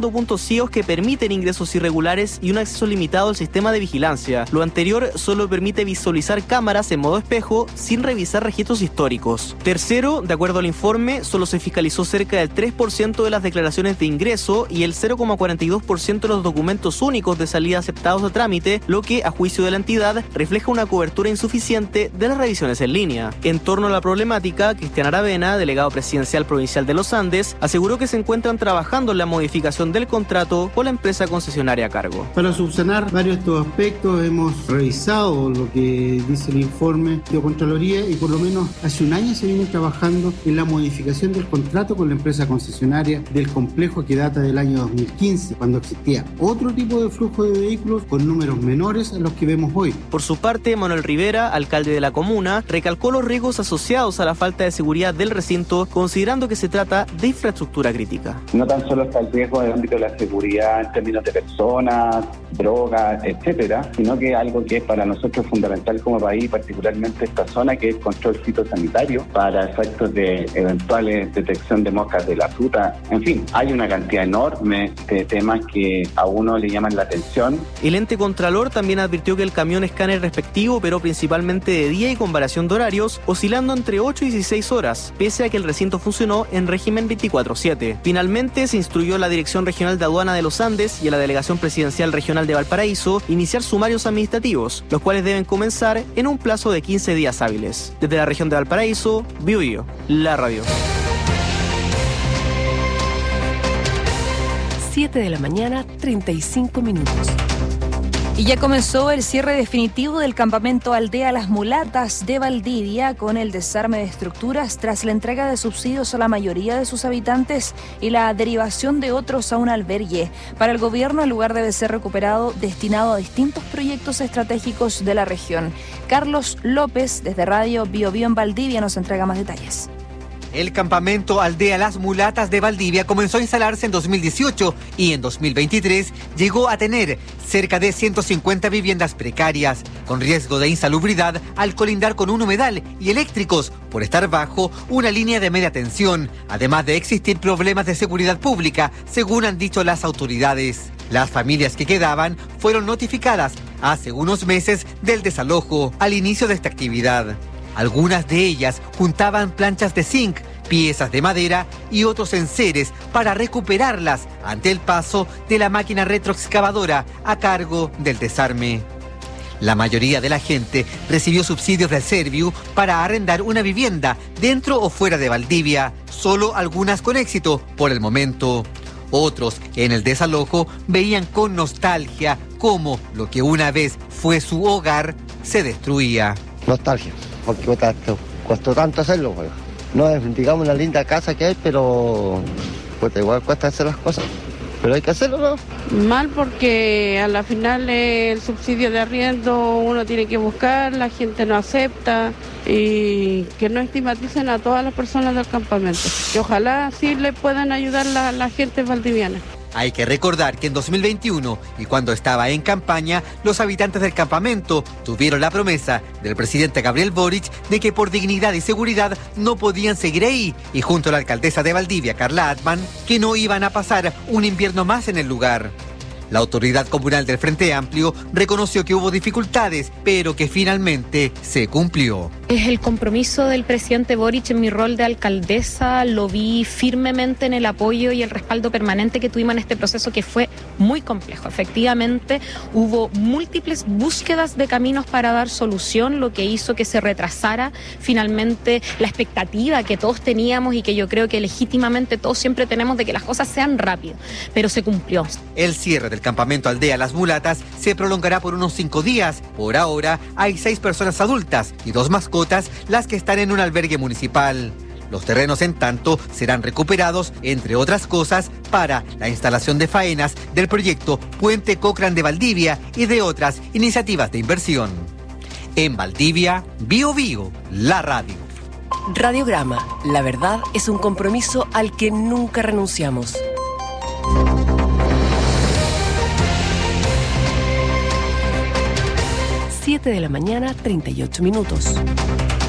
S27: instalando puntos ciegos que permiten ingresos irregulares y un acceso limitado al sistema de vigilancia. Lo anterior solo permite visualizar cámaras en modo espejo sin revisar registros históricos. Tercero, de acuerdo al informe, solo se fiscalizó cerca del 3% de las declaraciones de ingreso y el 0,42% de los documentos únicos de salida aceptados a trámite, lo que, a juicio de la entidad, refleja una cobertura insuficiente de las revisiones en línea. En torno a la problemática, Cristian Aravena, delegado presidencial provincial de los Andes, aseguró que se encuentran trabajando en la modificación del contrato con la empresa concesionaria a cargo.
S4: Para subsanar varios de estos aspectos hemos revisado lo que dice el informe de Contraloría y por lo menos hace un año se viene trabajando en la modificación del contrato con la empresa concesionaria del complejo que data del año 2015, cuando existía otro tipo de flujo de vehículos con números menores a los que vemos hoy.
S27: Por su parte, Manuel Rivera, alcalde de la comuna, recalcó los riesgos asociados a la falta de seguridad del recinto, considerando que se trata de infraestructura crítica.
S7: No tan solo está el riesgo en el ámbito de la seguridad en términos de personas, drogas, etcétera, sino que algo que es para nosotros fundamental como país, particularmente esta zona, que es control fitosanitario para efectos de eventuales detección de moscas de la fruta. En fin, hay una cantidad enorme de temas que a uno le llaman la atención.
S27: El ente contralor también advirtió que el camión escáner respectivo operó principalmente de día y con variación de horarios, oscilando entre 8 y 16 horas, pese a que el recinto funcionó en régimen 24/7. Finalmente, se instruyó a la Dirección Regional de Aduana de los Andes y a la Delegación Presidencial Regional de Valparaíso iniciar sumarios administrativos, los cuales deben comenzar en un plazo de 15 días hábiles. Desde la región de Valparaíso, Biobío, la radio.
S18: 7 de la mañana, 35 minutos.
S2: Y ya comenzó el cierre definitivo del campamento Aldea Las Mulatas de Valdivia con el desarme de estructuras tras la entrega de subsidios a la mayoría de sus habitantes y la derivación de otros a un albergue. Para el gobierno, el lugar debe ser recuperado, destinado a distintos proyectos estratégicos de la región. Carlos López, desde Radio Biobío en Valdivia, nos entrega más detalles.
S8: El campamento Aldea Las Mulatas de Valdivia comenzó a instalarse en 2018 y en 2023 llegó a tener cerca de 150 viviendas precarias, con riesgo de insalubridad al colindar con un humedal y eléctricos por estar bajo una línea de media tensión, además de existir problemas de seguridad pública, según han dicho las autoridades. Las familias que quedaban fueron notificadas hace unos meses del desalojo al inicio de esta actividad. Algunas de ellas juntaban planchas de zinc, piezas de madera y otros enseres para recuperarlas ante el paso de la máquina retroexcavadora a cargo del desarme. La mayoría de la gente recibió subsidios del Serviu para arrendar una vivienda dentro o fuera de Valdivia, solo algunas con éxito por el momento. Otros en el desalojo veían con nostalgia cómo lo que una vez fue su hogar se destruía.
S10: Nostalgia, porque costó tanto hacerlo, pues. No es, digamos, una linda casa que hay, pero pues igual cuesta hacer las cosas. Pero hay que hacerlo, ¿no?
S12: Mal porque a la final el subsidio de arriendo uno tiene que buscar, la gente no acepta y que no estigmaticen a todas las personas del campamento. Y ojalá sí le puedan ayudar la gente valdiviana.
S8: Hay que recordar que en 2021, y cuando estaba en campaña, los habitantes del campamento tuvieron la promesa del presidente Gabriel Boric de que por dignidad y seguridad no podían seguir ahí, y junto a la alcaldesa de Valdivia, Carla Atman, que no iban a pasar un invierno más en el lugar. La autoridad comunal del Frente Amplio reconoció que hubo dificultades, pero que finalmente se cumplió.
S14: Es el compromiso del presidente Boric. En mi rol de alcaldesa lo vi firmemente en el apoyo y el respaldo permanente que tuvimos en este proceso, que fue muy complejo. Efectivamente, hubo múltiples búsquedas de caminos para dar solución, lo que hizo que se retrasara finalmente la expectativa que todos teníamos y que yo creo que legítimamente todos siempre tenemos de que las cosas sean rápidas, pero se cumplió.
S8: El cierre del campamento Aldea Las Mulatas se prolongará por unos 5 días. Por ahora hay 6 personas adultas y 2 mascotas las que están en un albergue municipal. Los terrenos, en tanto, serán recuperados, entre otras cosas, para la instalación de faenas del proyecto Puente Cochrane de Valdivia y de otras iniciativas de inversión. En Valdivia, Biobío, la radio.
S18: Radiograma, la verdad es un compromiso al que nunca renunciamos. Siete de la mañana, 38 minutos.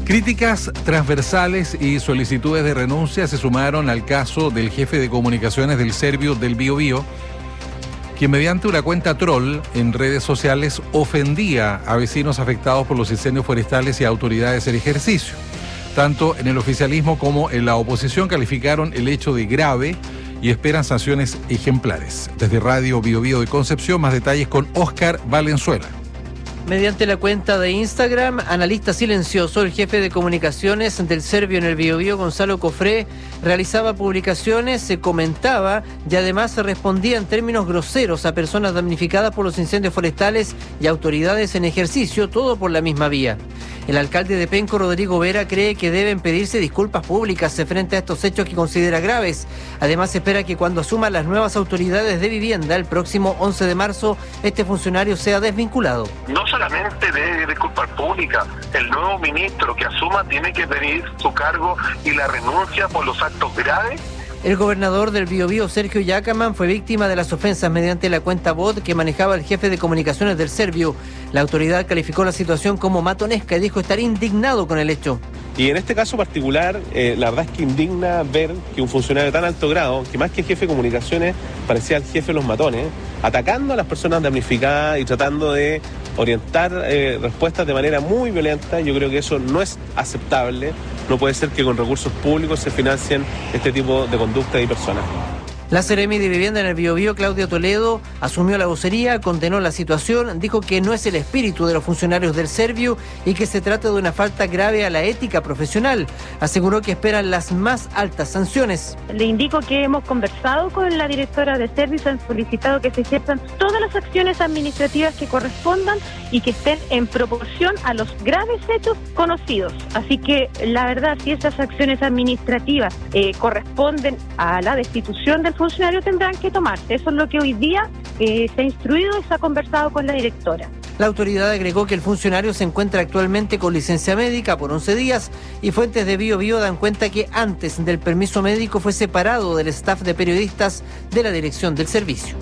S1: Críticas transversales y solicitudes de renuncia se sumaron al caso del jefe de comunicaciones del Servio del Biobío, quien mediante una cuenta troll en redes sociales ofendía a vecinos afectados por los incendios forestales y a autoridades en ejercicio. Tanto en el oficialismo como en la oposición calificaron el hecho de grave y esperan sanciones ejemplares. Desde Radio Biobío de Concepción, más detalles con Óscar Valenzuela.
S9: Mediante la cuenta de Instagram, Analista Silencioso, el jefe de comunicaciones del Servio en el Biobío, Gonzalo Cofré, realizaba publicaciones, se comentaba y además se respondía en términos groseros a personas damnificadas por los incendios forestales y autoridades en ejercicio, todo por la misma vía. El alcalde de Penco, Rodrigo Vera, cree que deben pedirse disculpas públicas frente a estos hechos que considera graves. Además, espera que cuando asuman las nuevas autoridades de vivienda el próximo 11 de marzo, este funcionario sea desvinculado.
S15: No solamente de disculpas públicas, el nuevo ministro que asuma tiene que pedir su cargo y la renuncia por los actos graves.
S9: El gobernador del Biobío, Sergio Yacaman, fue víctima de las ofensas mediante la cuenta bot que manejaba el jefe de comunicaciones del Servio. La autoridad calificó la situación como matonesca y dijo estar indignado con el hecho.
S16: Y en este caso particular, la verdad es que indigna ver que un funcionario de tan alto grado, que más que jefe de comunicaciones, parecía el jefe de los matones, atacando a las personas damnificadas y tratando de orientar respuestas de manera muy violenta. Yo creo que eso no es aceptable. No puede ser que con recursos públicos se financien este tipo de conducta y personas.
S9: La Seremi de Vivienda en el Biobío, Claudia Toledo, asumió la vocería, condenó la situación, dijo que no es el espíritu de los funcionarios del Servio y que se trata de una falta grave a la ética profesional. Aseguró que esperan las más altas sanciones.
S17: Le indico que hemos conversado con la directora de Servio y han solicitado que se ejerzan todas las acciones administrativas que correspondan y que estén en proporción a los graves hechos conocidos. Así que la verdad, si esas acciones administrativas corresponden a la destitución del funcionario, tendrán que tomarse. Eso es lo que hoy día se ha instruido y se ha conversado con la directora.
S9: La autoridad agregó que el funcionario se encuentra actualmente con licencia médica por 11 días y fuentes de Biobío dan cuenta que antes del permiso médico fue separado del staff de periodistas de la dirección del servicio.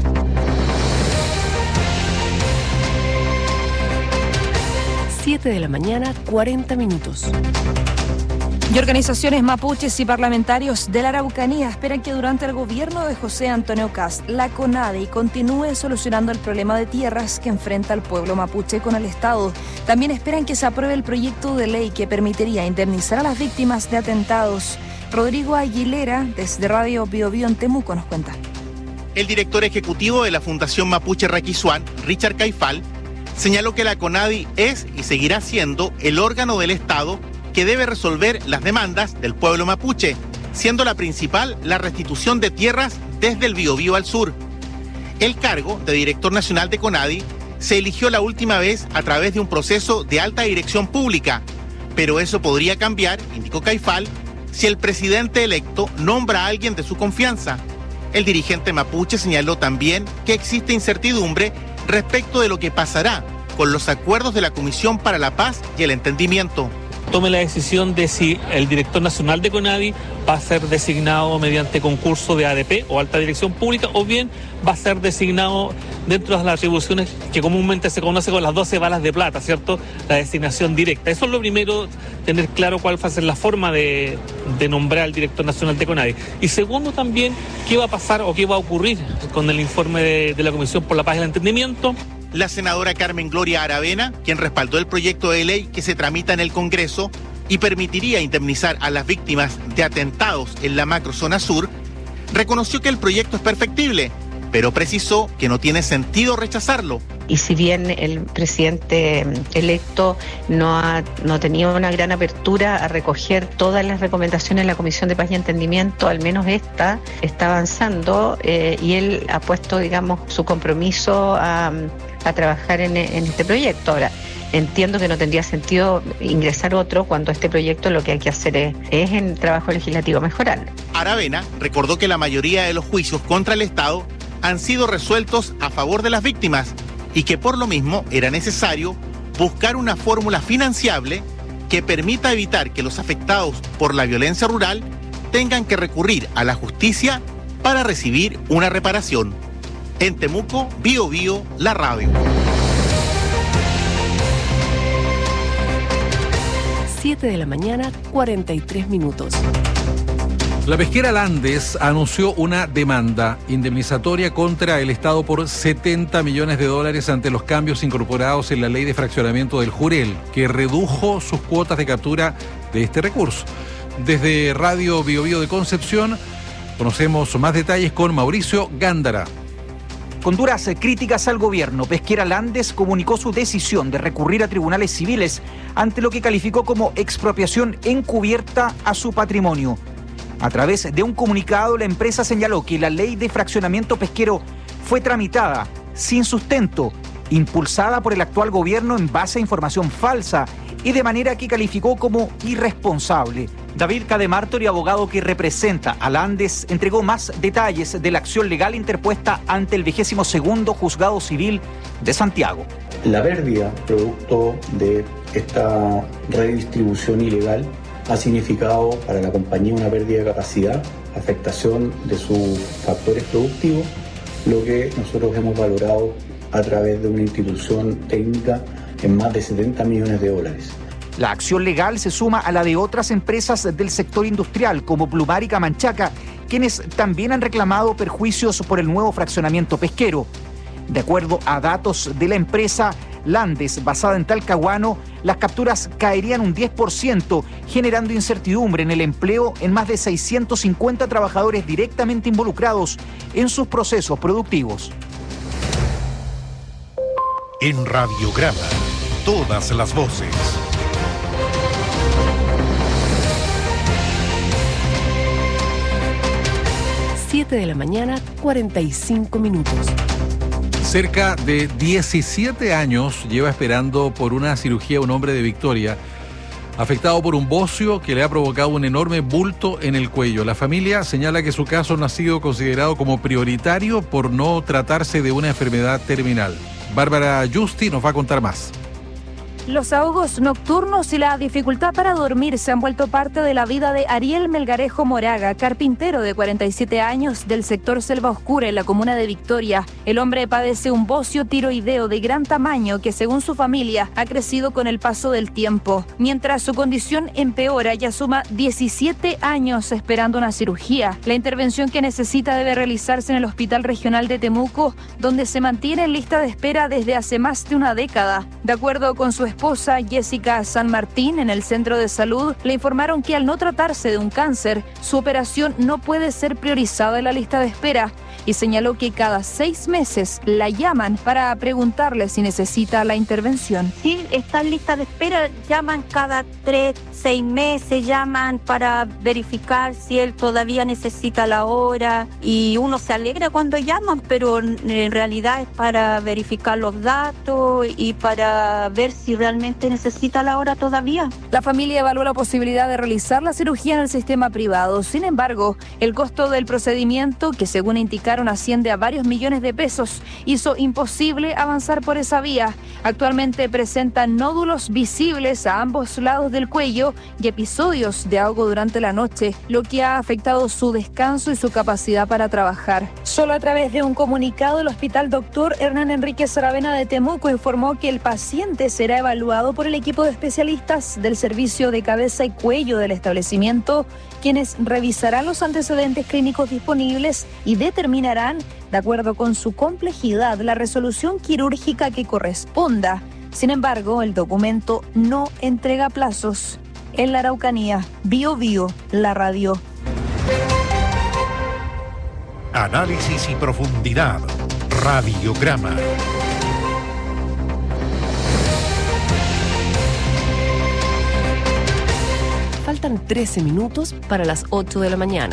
S18: De la mañana, 40 minutos.
S2: Y organizaciones mapuches y parlamentarios de la Araucanía esperan que durante el gobierno de José Antonio Kast, la CONADI continúe solucionando el problema de tierras que enfrenta el pueblo mapuche con el Estado. También esperan que se apruebe el proyecto de ley que permitiría indemnizar a las víctimas de atentados. Rodrigo Aguilera, desde Radio Biobío en Temuco, nos cuenta.
S19: El director ejecutivo de la Fundación Mapuche Raquisuán, Richard Caifal, señaló que la CONADI es y seguirá siendo el órgano del Estado que debe resolver las demandas del pueblo mapuche, siendo la principal la restitución de tierras desde el Biobío al sur. El cargo de director nacional de CONADI se eligió la última vez a través de un proceso de alta dirección pública, pero eso podría cambiar, indicó Caifal, si el presidente electo nombra a alguien de su confianza. El dirigente mapuche señaló también que existe incertidumbre respecto de lo que pasará con los acuerdos de la Comisión para la Paz y el Entendimiento.
S20: Tome la decisión de si el director nacional de CONADI va a ser designado mediante concurso de ADP o alta dirección pública, o bien va a ser designado dentro de las atribuciones que comúnmente se conoce con las 12 balas de plata, ¿cierto? La designación directa. Eso es lo primero, tener claro cuál va a ser la forma de nombrar al director nacional de CONADI. Y segundo también, qué va a pasar o qué va a ocurrir con el informe de la Comisión por la Paz y el Entendimiento.
S19: La senadora Carmen Gloria Aravena, quien respaldó el proyecto de ley que se tramita en el Congreso y permitiría indemnizar a las víctimas de atentados en la macrozona sur, reconoció que el proyecto es perfectible, pero precisó que no tiene sentido rechazarlo.
S24: Y si bien el presidente electo no ha tenido una gran apertura a recoger todas las recomendaciones de la Comisión de Paz y Entendimiento, al menos esta está avanzando y él ha puesto, digamos, su compromiso a trabajar en este proyecto. Ahora, entiendo que no tendría sentido ingresar otro cuando este proyecto lo que hay que hacer es en el trabajo legislativo mejorarlo.
S19: Aravena recordó que la mayoría de los juicios contra el Estado han sido resueltos a favor de las víctimas y que por lo mismo era necesario buscar una fórmula financiable que permita evitar que los afectados por la violencia rural tengan que recurrir a la justicia para recibir una reparación. En Temuco, Biobío, la radio.
S18: 7 de la mañana, 43 minutos.
S1: La pesquera Landes anunció una demanda indemnizatoria contra el Estado por $70 millones ante los cambios incorporados en la ley de fraccionamiento del Jurel, que redujo sus cuotas de captura de este recurso. Desde Radio Bio Bio de Concepción conocemos más detalles con Mauricio Gándara.
S5: Con duras críticas al gobierno, Pesquera Landes comunicó su decisión de recurrir a tribunales civiles ante lo que calificó como expropiación encubierta a su patrimonio. A través de un comunicado, la empresa señaló que la ley de fraccionamiento pesquero fue tramitada sin sustento, impulsada por el actual gobierno en base a información falsa y de manera que calificó como irresponsable. David Cademartori, abogado que representa a Landes, entregó más detalles de la acción legal interpuesta ante el 22º Juzgado Civil de Santiago.
S6: La pérdida producto de esta redistribución ilegal ha significado para la compañía una pérdida de capacidad, afectación de sus factores productivos, lo que nosotros hemos valorado a través de una institución técnica en más de $70 millones.
S5: La acción legal se suma a la de otras empresas del sector industrial como Plumar y Camanchaca, quienes también han reclamado perjuicios por el nuevo fraccionamiento pesquero. De acuerdo a datos de la empresa Landes, basada en Talcahuano, las capturas caerían un 10%, generando incertidumbre en el empleo en más de 650 trabajadores directamente involucrados en sus procesos productivos.
S3: En Radiograma, todas las voces.
S18: Siete de la mañana, 45 minutos.
S1: Cerca de 17 años lleva esperando por una cirugía un hombre de Victoria, afectado por un bocio que le ha provocado un enorme bulto en el cuello. La familia señala que su caso no ha sido considerado como prioritario por no tratarse de una enfermedad terminal. Bárbara Justi nos va a contar más.
S2: Los ahogos nocturnos y la dificultad para dormir se han vuelto parte de la vida de Ariel Melgarejo Moraga, carpintero de 47 años del sector Selva Oscura en la comuna de Victoria. El hombre padece un bocio tiroideo de gran tamaño que, según su familia, ha crecido con el paso del tiempo. Mientras su condición empeora, ya suma 17 años esperando una cirugía. La intervención que necesita debe realizarse en el Hospital Regional de Temuco, donde se mantiene en lista de espera desde hace más de una década. De acuerdo con su esposa Jessica San Martín, en el centro de salud le informaron que al no tratarse de un cáncer, su operación no puede ser priorizada en la lista de espera, y señaló que cada 6 meses la llaman para preguntarle si necesita la intervención.
S11: Sí, está en lista de espera, llaman cada 3-6 meses, llaman para verificar si él todavía necesita la hora, y uno se alegra cuando llaman, pero en realidad es para verificar los datos y para ver si realmente necesita la hora todavía.
S2: La familia evaluó la posibilidad de realizar la cirugía en el sistema privado. Sin embargo, el costo del procedimiento, que según indicaron asciende a varios millones de pesos, hizo imposible avanzar por esa vía. Actualmente presenta nódulos visibles a ambos lados del cuello y episodios de ahogo durante la noche, lo que ha afectado su descanso y su capacidad para trabajar. Solo a través de un comunicado, el Hospital Dr. Hernán Enríquez Aravena de Temuco informó que el paciente será evaluado por el equipo de especialistas del servicio de cabeza y cuello del establecimiento, quienes revisarán los antecedentes clínicos disponibles y determinarán, de acuerdo con su complejidad, la resolución quirúrgica que corresponda. Sin embargo, el documento no entrega plazos. En la Araucanía, Bio Bio, la radio.
S3: Análisis y profundidad. Radiograma.
S18: Faltan 13 minutos para las 8 de la mañana.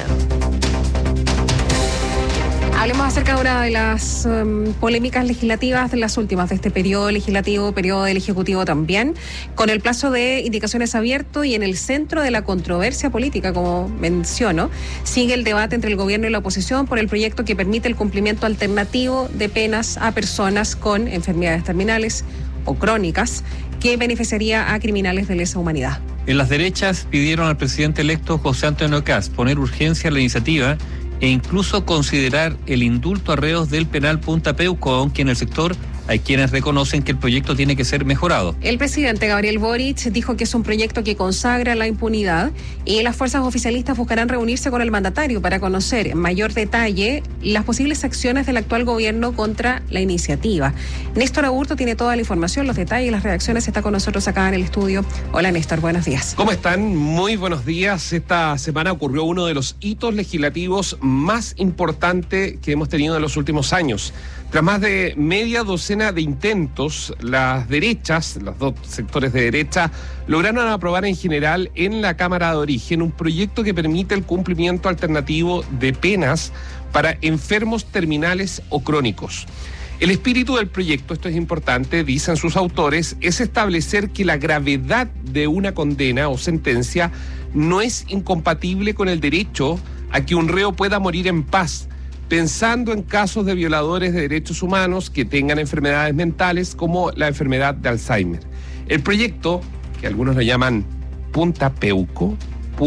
S13: Hablemos acerca de una de las polémicas legislativas de las últimas de este periodo legislativo, periodo del Ejecutivo también, con el plazo de indicaciones abierto y en el centro de la controversia política, como menciono, sigue el debate entre el gobierno y la oposición por el proyecto que permite el cumplimiento alternativo de penas a personas con enfermedades terminales o crónicas, que beneficiaría a criminales de lesa humanidad.
S21: En las derechas pidieron al presidente electo José Antonio Kast poner urgencia a la iniciativa e incluso considerar el indulto a reos del penal Punta Peuco, aunque en el sector hay quienes reconocen que el proyecto tiene que ser mejorado.
S13: El presidente Gabriel Boric dijo que es un proyecto que consagra la impunidad y las fuerzas oficialistas buscarán reunirse con el mandatario para conocer en mayor detalle las posibles acciones del actual gobierno contra la iniciativa. Néstor Aburto tiene toda la información, los detalles y las reacciones. Está con nosotros acá en el estudio. Hola Néstor, buenos días.
S4: ¿Cómo están? Muy buenos días. Esta semana ocurrió uno de los hitos legislativos más importantes que hemos tenido en los últimos años. Tras más de media docena de intentos, las derechas, los dos sectores de derecha, lograron aprobar en general en la Cámara de Origen un proyecto que permite el cumplimiento alternativo de penas para enfermos terminales o crónicos. El espíritu del proyecto, esto es importante, dicen sus autores, es establecer que la gravedad de una condena o sentencia no es incompatible con el derecho a que un reo pueda morir en paz, pensando en casos de violadores de derechos humanos que tengan enfermedades mentales como la enfermedad de Alzheimer. El proyecto, que algunos lo llaman Punta Peuco,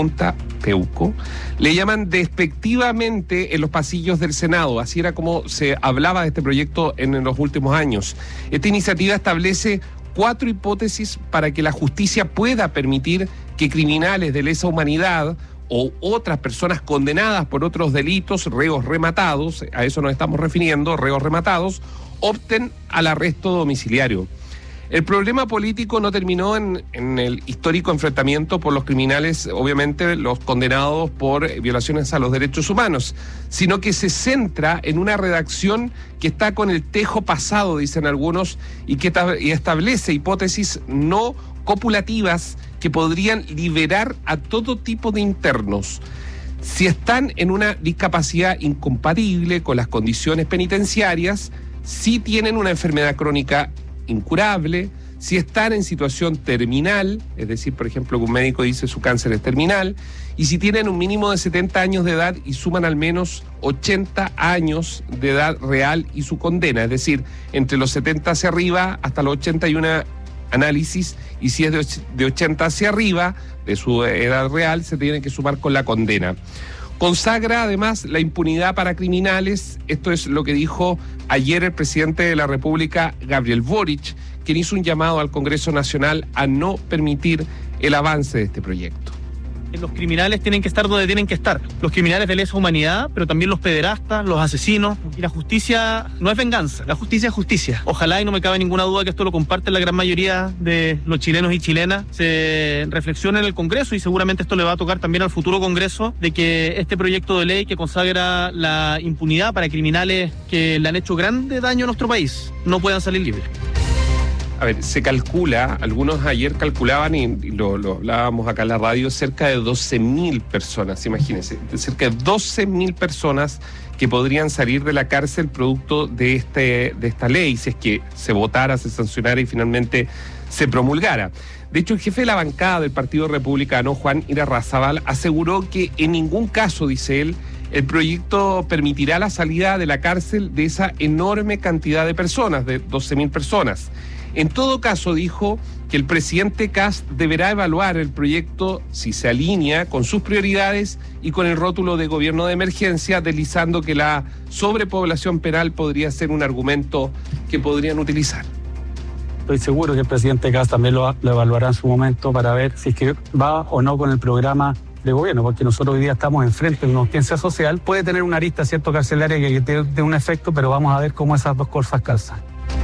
S4: le llaman despectivamente en los pasillos del Senado. Así era como se hablaba de este proyecto en los últimos años. Esta iniciativa establece 4 hipótesis para que la justicia pueda permitir que criminales de lesa humanidad o otras personas condenadas por otros delitos, reos rematados, a eso nos estamos refiriendo, reos rematados, opten al arresto domiciliario. El problema político no terminó en el histórico enfrentamiento por los criminales, obviamente los condenados por violaciones a los derechos humanos, sino que se centra en una redacción que está con el tejo pasado, dicen algunos, y que establece hipótesis no copulativas que podrían liberar a todo tipo de internos si están en una discapacidad incompatible con las condiciones penitenciarias, si tienen una enfermedad crónica incurable, si están en situación terminal, es decir, por ejemplo, que un médico dice su cáncer es terminal, y si tienen un mínimo de 70 años de edad y suman al menos 80 años de edad real y su condena, es decir, entre los 70 hacia arriba hasta los 81 análisis, y si es de 80 hacia arriba de su edad real, se tiene que sumar con la condena. Consagra además la impunidad para criminales. Esto es lo que dijo ayer el presidente de la República, Gabriel Boric, quien hizo un llamado al Congreso Nacional a no permitir el avance de este proyecto.
S7: Los criminales tienen que estar donde tienen que estar. Los criminales de lesa humanidad, pero también los pederastas, los asesinos. Y la justicia no es venganza, la justicia es justicia. Ojalá, y no me cabe ninguna duda que esto lo comparten la gran mayoría de los chilenos y chilenas, se reflexione en el Congreso, y seguramente esto le va a tocar también al futuro Congreso, de que este proyecto de ley que consagra la impunidad para criminales que le han hecho grande daño a nuestro país no puedan salir libres.
S4: A ver, se calcula, algunos ayer calculaban, y lo hablábamos acá en la radio, cerca de 12.000 personas, imagínense, cerca de 12.000 personas que podrían salir de la cárcel producto de esta ley, si es que se votara, se sancionara y finalmente se promulgara. De hecho, el jefe de la bancada del Partido Republicano, Juan Irarrázaval, aseguró que en ningún caso, dice él, el proyecto permitirá la salida de la cárcel de esa enorme cantidad de personas, de 12.000 personas. En todo caso, dijo que el presidente Kast deberá evaluar el proyecto si se alinea con sus prioridades y con el rótulo de gobierno de emergencia, deslizando que la sobrepoblación penal podría ser un argumento que podrían utilizar.
S22: Estoy seguro que el presidente Kast también lo evaluará en su momento para ver si es que va o no con el programa de gobierno, porque nosotros hoy día estamos enfrente de una urgencia social. Puede tener una arista, cierto, carcelaria que tiene un efecto, pero vamos a ver cómo esas dos cosas calzan.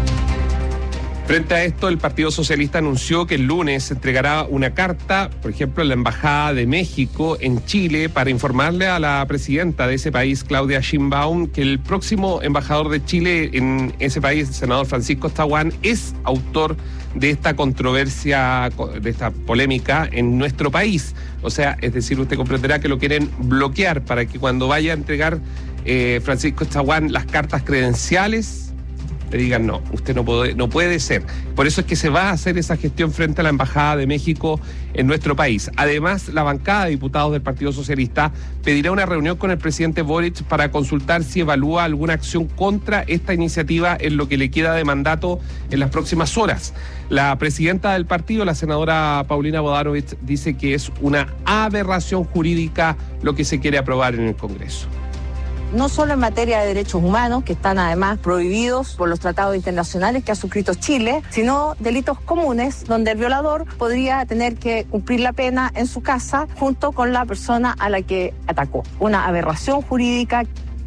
S4: Frente a esto, el Partido Socialista anunció que el lunes entregará una carta, por ejemplo, a la Embajada de México en Chile, para informarle a la presidenta de ese país, Claudia Sheinbaum, que el próximo embajador de Chile en ese país, el senador Francisco Estaguán, es autor de esta controversia, de esta polémica en nuestro país. O sea, es decir, usted comprenderá que lo quieren bloquear para que cuando vaya a entregar Francisco Estaguán las cartas credenciales, le digan no, usted no puede ser. Por eso es que se va a hacer esa gestión frente a la Embajada de México en nuestro país. Además, la bancada de diputados del Partido Socialista pedirá una reunión con el presidente Boric para consultar si evalúa alguna acción contra esta iniciativa en lo que le queda de mandato en las próximas horas. La presidenta del partido, la senadora Paulina Bodanovich, dice que es una aberración jurídica lo que se quiere aprobar en el Congreso.
S10: no solo en materia de derechos humanos, que están además prohibidos por los tratados internacionales que ha suscrito Chile, sino delitos comunes, donde el violador podría tener que cumplir la pena en su casa junto con la persona a la que atacó. Una aberración jurídica.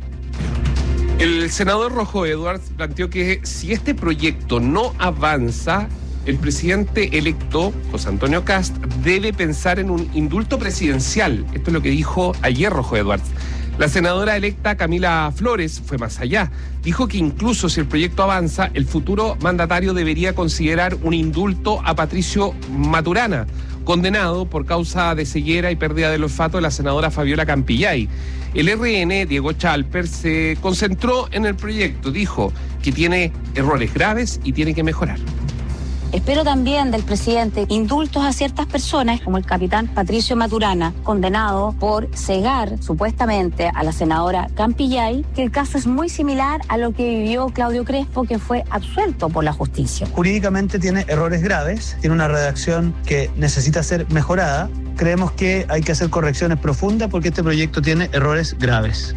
S4: El senador Rojo Edwards planteó que si este proyecto no avanza, el presidente electo, José Antonio Kast, debe pensar en un indulto presidencial. Esto es lo que dijo ayer Rojo Edwards. La senadora electa Camila Flores fue más allá. Dijo que incluso si el proyecto avanza, el futuro mandatario debería considerar un indulto a Patricio Maturana, condenado por causa de ceguera y pérdida del olfato de la senadora Fabiola Campillay. El RN, Diego Chalper, se concentró en el proyecto. Dijo que tiene errores graves y tiene que mejorar.
S12: Espero también del presidente indultos a ciertas personas, como el capitán Patricio Maturana, condenado por cegar supuestamente a la senadora Campillay, que el caso es muy similar a lo que vivió Claudio Crespo, que fue absuelto por la justicia.
S14: Jurídicamente tiene errores graves, tiene una redacción que necesita ser mejorada. Creemos que hay que hacer correcciones profundas porque este proyecto tiene errores graves.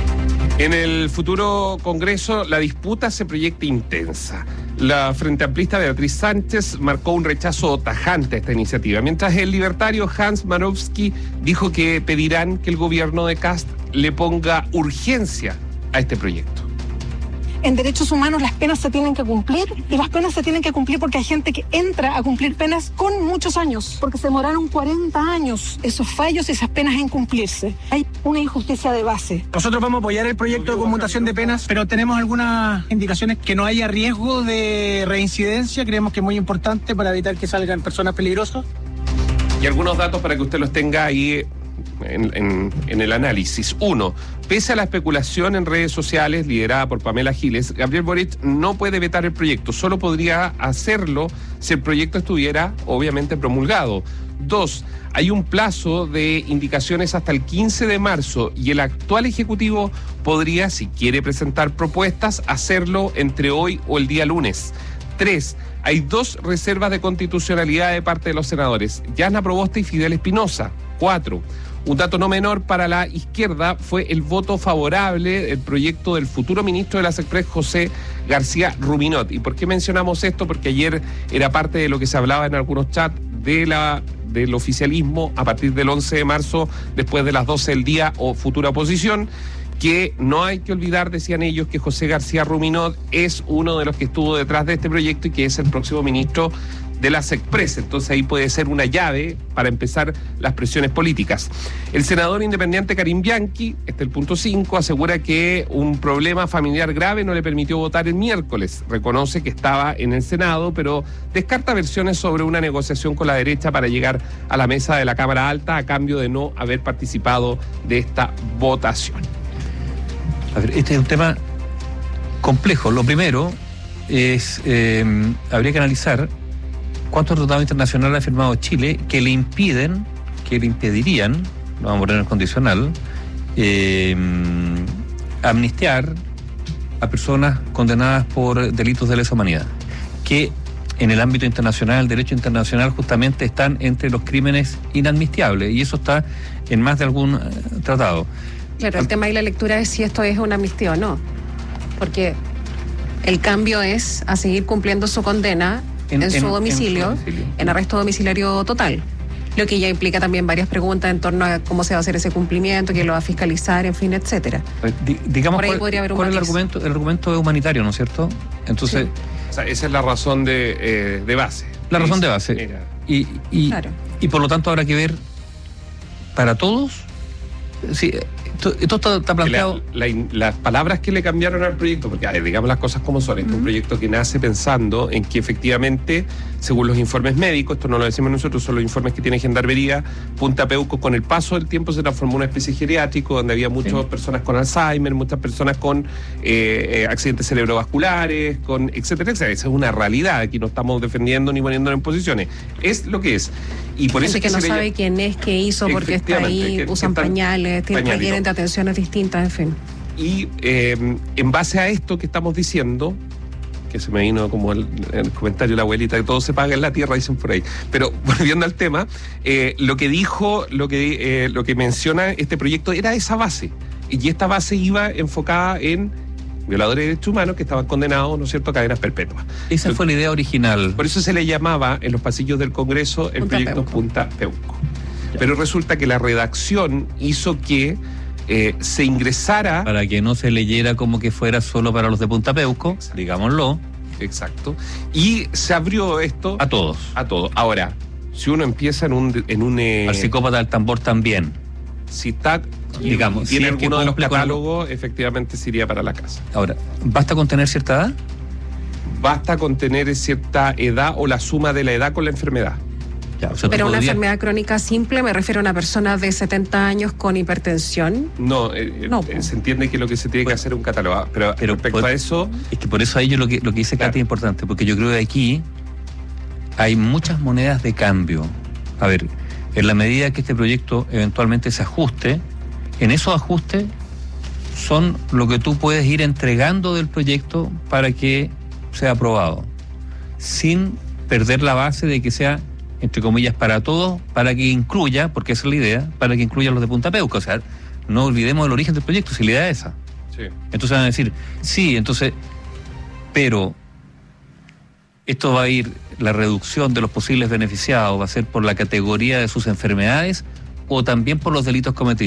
S4: En el futuro Congreso, la disputa se proyecta intensa. La Frente Amplista Beatriz Sánchez marcó un rechazo tajante a esta iniciativa, mientras el libertario Hans Marowski dijo que pedirán que el gobierno de Kast le ponga urgencia a este proyecto.
S23: En derechos humanos las penas se tienen que cumplir, y las penas se tienen que cumplir porque hay gente que entra a cumplir penas con muchos años, porque se demoraron 40 años esos fallos y esas penas en cumplirse. Hay una injusticia de base.
S25: Nosotros vamos a apoyar el proyecto de conmutación de penas, pero tenemos algunas indicaciones que no haya riesgo de reincidencia. Creemos que es muy importante para evitar que salgan personas peligrosas.
S4: Y algunos datos para que usted los tenga ahí en el análisis. 1. Pese a la especulación en redes sociales liderada por Pamela Giles, Gabriel Boric no puede vetar el proyecto, solo podría hacerlo si el proyecto estuviera obviamente promulgado. 2. Hay un plazo de indicaciones hasta el 15 de marzo y el actual Ejecutivo podría, si quiere presentar propuestas, hacerlo entre hoy o el día lunes. 3. Hay 2 reservas de constitucionalidad de parte de los senadores, Yasna Proboste y Fidel Espinosa. 4. Un dato no menor para la izquierda fue el voto favorable del proyecto del futuro ministro de las Express, José García Ruminot. ¿Y por qué mencionamos esto? Porque ayer era parte de lo que se hablaba en algunos chats del oficialismo a partir del 11 de marzo, después de las 12 del día, o futura oposición, que no hay que olvidar, decían ellos, que José García Ruminot es uno de los que estuvo detrás de este proyecto y que es el próximo ministro de las Express. Entonces ahí puede ser una llave para empezar las presiones políticas. El senador independiente Karim Bianchi, este es el punto 5, asegura que un problema familiar grave no le permitió votar el miércoles. Reconoce que estaba en el Senado, pero descarta versiones sobre una negociación con la derecha para llegar a la mesa de la Cámara Alta a cambio de no haber participado de esta votación.
S21: A ver, este es un tema complejo. Lo primero es, habría que analizar cuántos tratados internacionales ha firmado Chile que le impedirían, lo vamos a poner en condicional, amnistiar a personas condenadas por delitos de lesa humanidad, que en el ámbito internacional, el derecho internacional, justamente están entre los crímenes inadmisibles, y eso está en más de algún tratado.
S13: Claro, el tema de la lectura es si esto es una amnistía o no, porque el cambio es a seguir cumpliendo su condena en su domicilio, en arresto domiciliario total. Lo que ya implica también varias preguntas en torno a cómo se va a hacer ese cumplimiento, quién lo va a fiscalizar, en fin, etcétera.
S21: Digamos,
S13: por ahí podría haber un
S21: ¿cuál es el argumento es humanitario, ¿no es cierto? Entonces,
S4: sí. O sea, esa es la razón de base.
S21: La razón de base.
S13: Claro.
S21: Y por lo tanto habrá que ver para todos. Sí, esto está planteado.
S4: Las palabras que le cambiaron al proyecto, porque digamos las cosas como son, este es un proyecto que nace pensando en que efectivamente, según los informes médicos, esto no lo decimos nosotros, son los informes que tiene Gendarmería, Punta Peuco, con el paso del tiempo se transformó en una especie geriátrico donde había muchas personas con Alzheimer, muchas personas con accidentes cerebrovasculares, con etcétera, etcétera. Esa es una realidad, aquí no estamos defendiendo ni poniéndonos en posiciones. Es lo que es. Y por
S13: gente
S4: eso
S13: que no sabe quién es, qué hizo, porque está ahí, usan pañales, requieren de atenciones distintas, en fin.
S4: Y en base a esto que estamos diciendo, que se me vino como el comentario de la abuelita, que todo se paga en la tierra, dicen por ahí. Pero volviendo al tema, lo que dijo, lo que menciona este proyecto era esa base. Y esta base iba enfocada en violadores de derechos humanos que estaban condenados, ¿no es cierto?, a cadenas perpetuas.
S21: Esa fue la idea original.
S4: Por eso se le llamaba en los pasillos del Congreso el proyecto Punta Peuco. Pero resulta que la redacción hizo que se ingresara...
S21: Para que no se leyera como que fuera solo para los de Punta Peuco, digámoslo.
S4: Exacto. Y se abrió esto...
S21: A todos.
S4: A todos. Ahora, si uno empieza en un
S21: al psicópata del tambor también.
S4: Si está...
S21: digamos,
S4: tiene
S21: si
S4: alguno de los catálogos, efectivamente se iría para la casa.
S21: Ahora, ¿basta con tener cierta edad?
S4: Basta con tener cierta edad o la suma de la edad con la enfermedad.
S21: Ya, o sea,
S13: pero una enfermedad crónica simple, me refiero a una persona de 70 años con hipertensión.
S4: No, se entiende que lo que se tiene que hacer es un catálogo. Pero respecto a eso...
S21: Es que por eso ahí yo lo que dice Katy es importante, porque yo creo que aquí hay muchas monedas de cambio. A ver, en la medida que este proyecto eventualmente se ajuste, en esos ajustes son lo que tú puedes ir entregando del proyecto para que sea aprobado, sin perder la base de que sea, entre comillas, para todos, para que incluya, porque esa es la idea, para que incluya los de Punta Peuco. O sea, no olvidemos el origen del proyecto, si la idea es esa.
S4: Sí.
S21: Entonces van a decir, sí, entonces, pero esto va a ir, la reducción de los posibles beneficiados va a ser por la categoría de sus enfermedades o también por los delitos cometidos.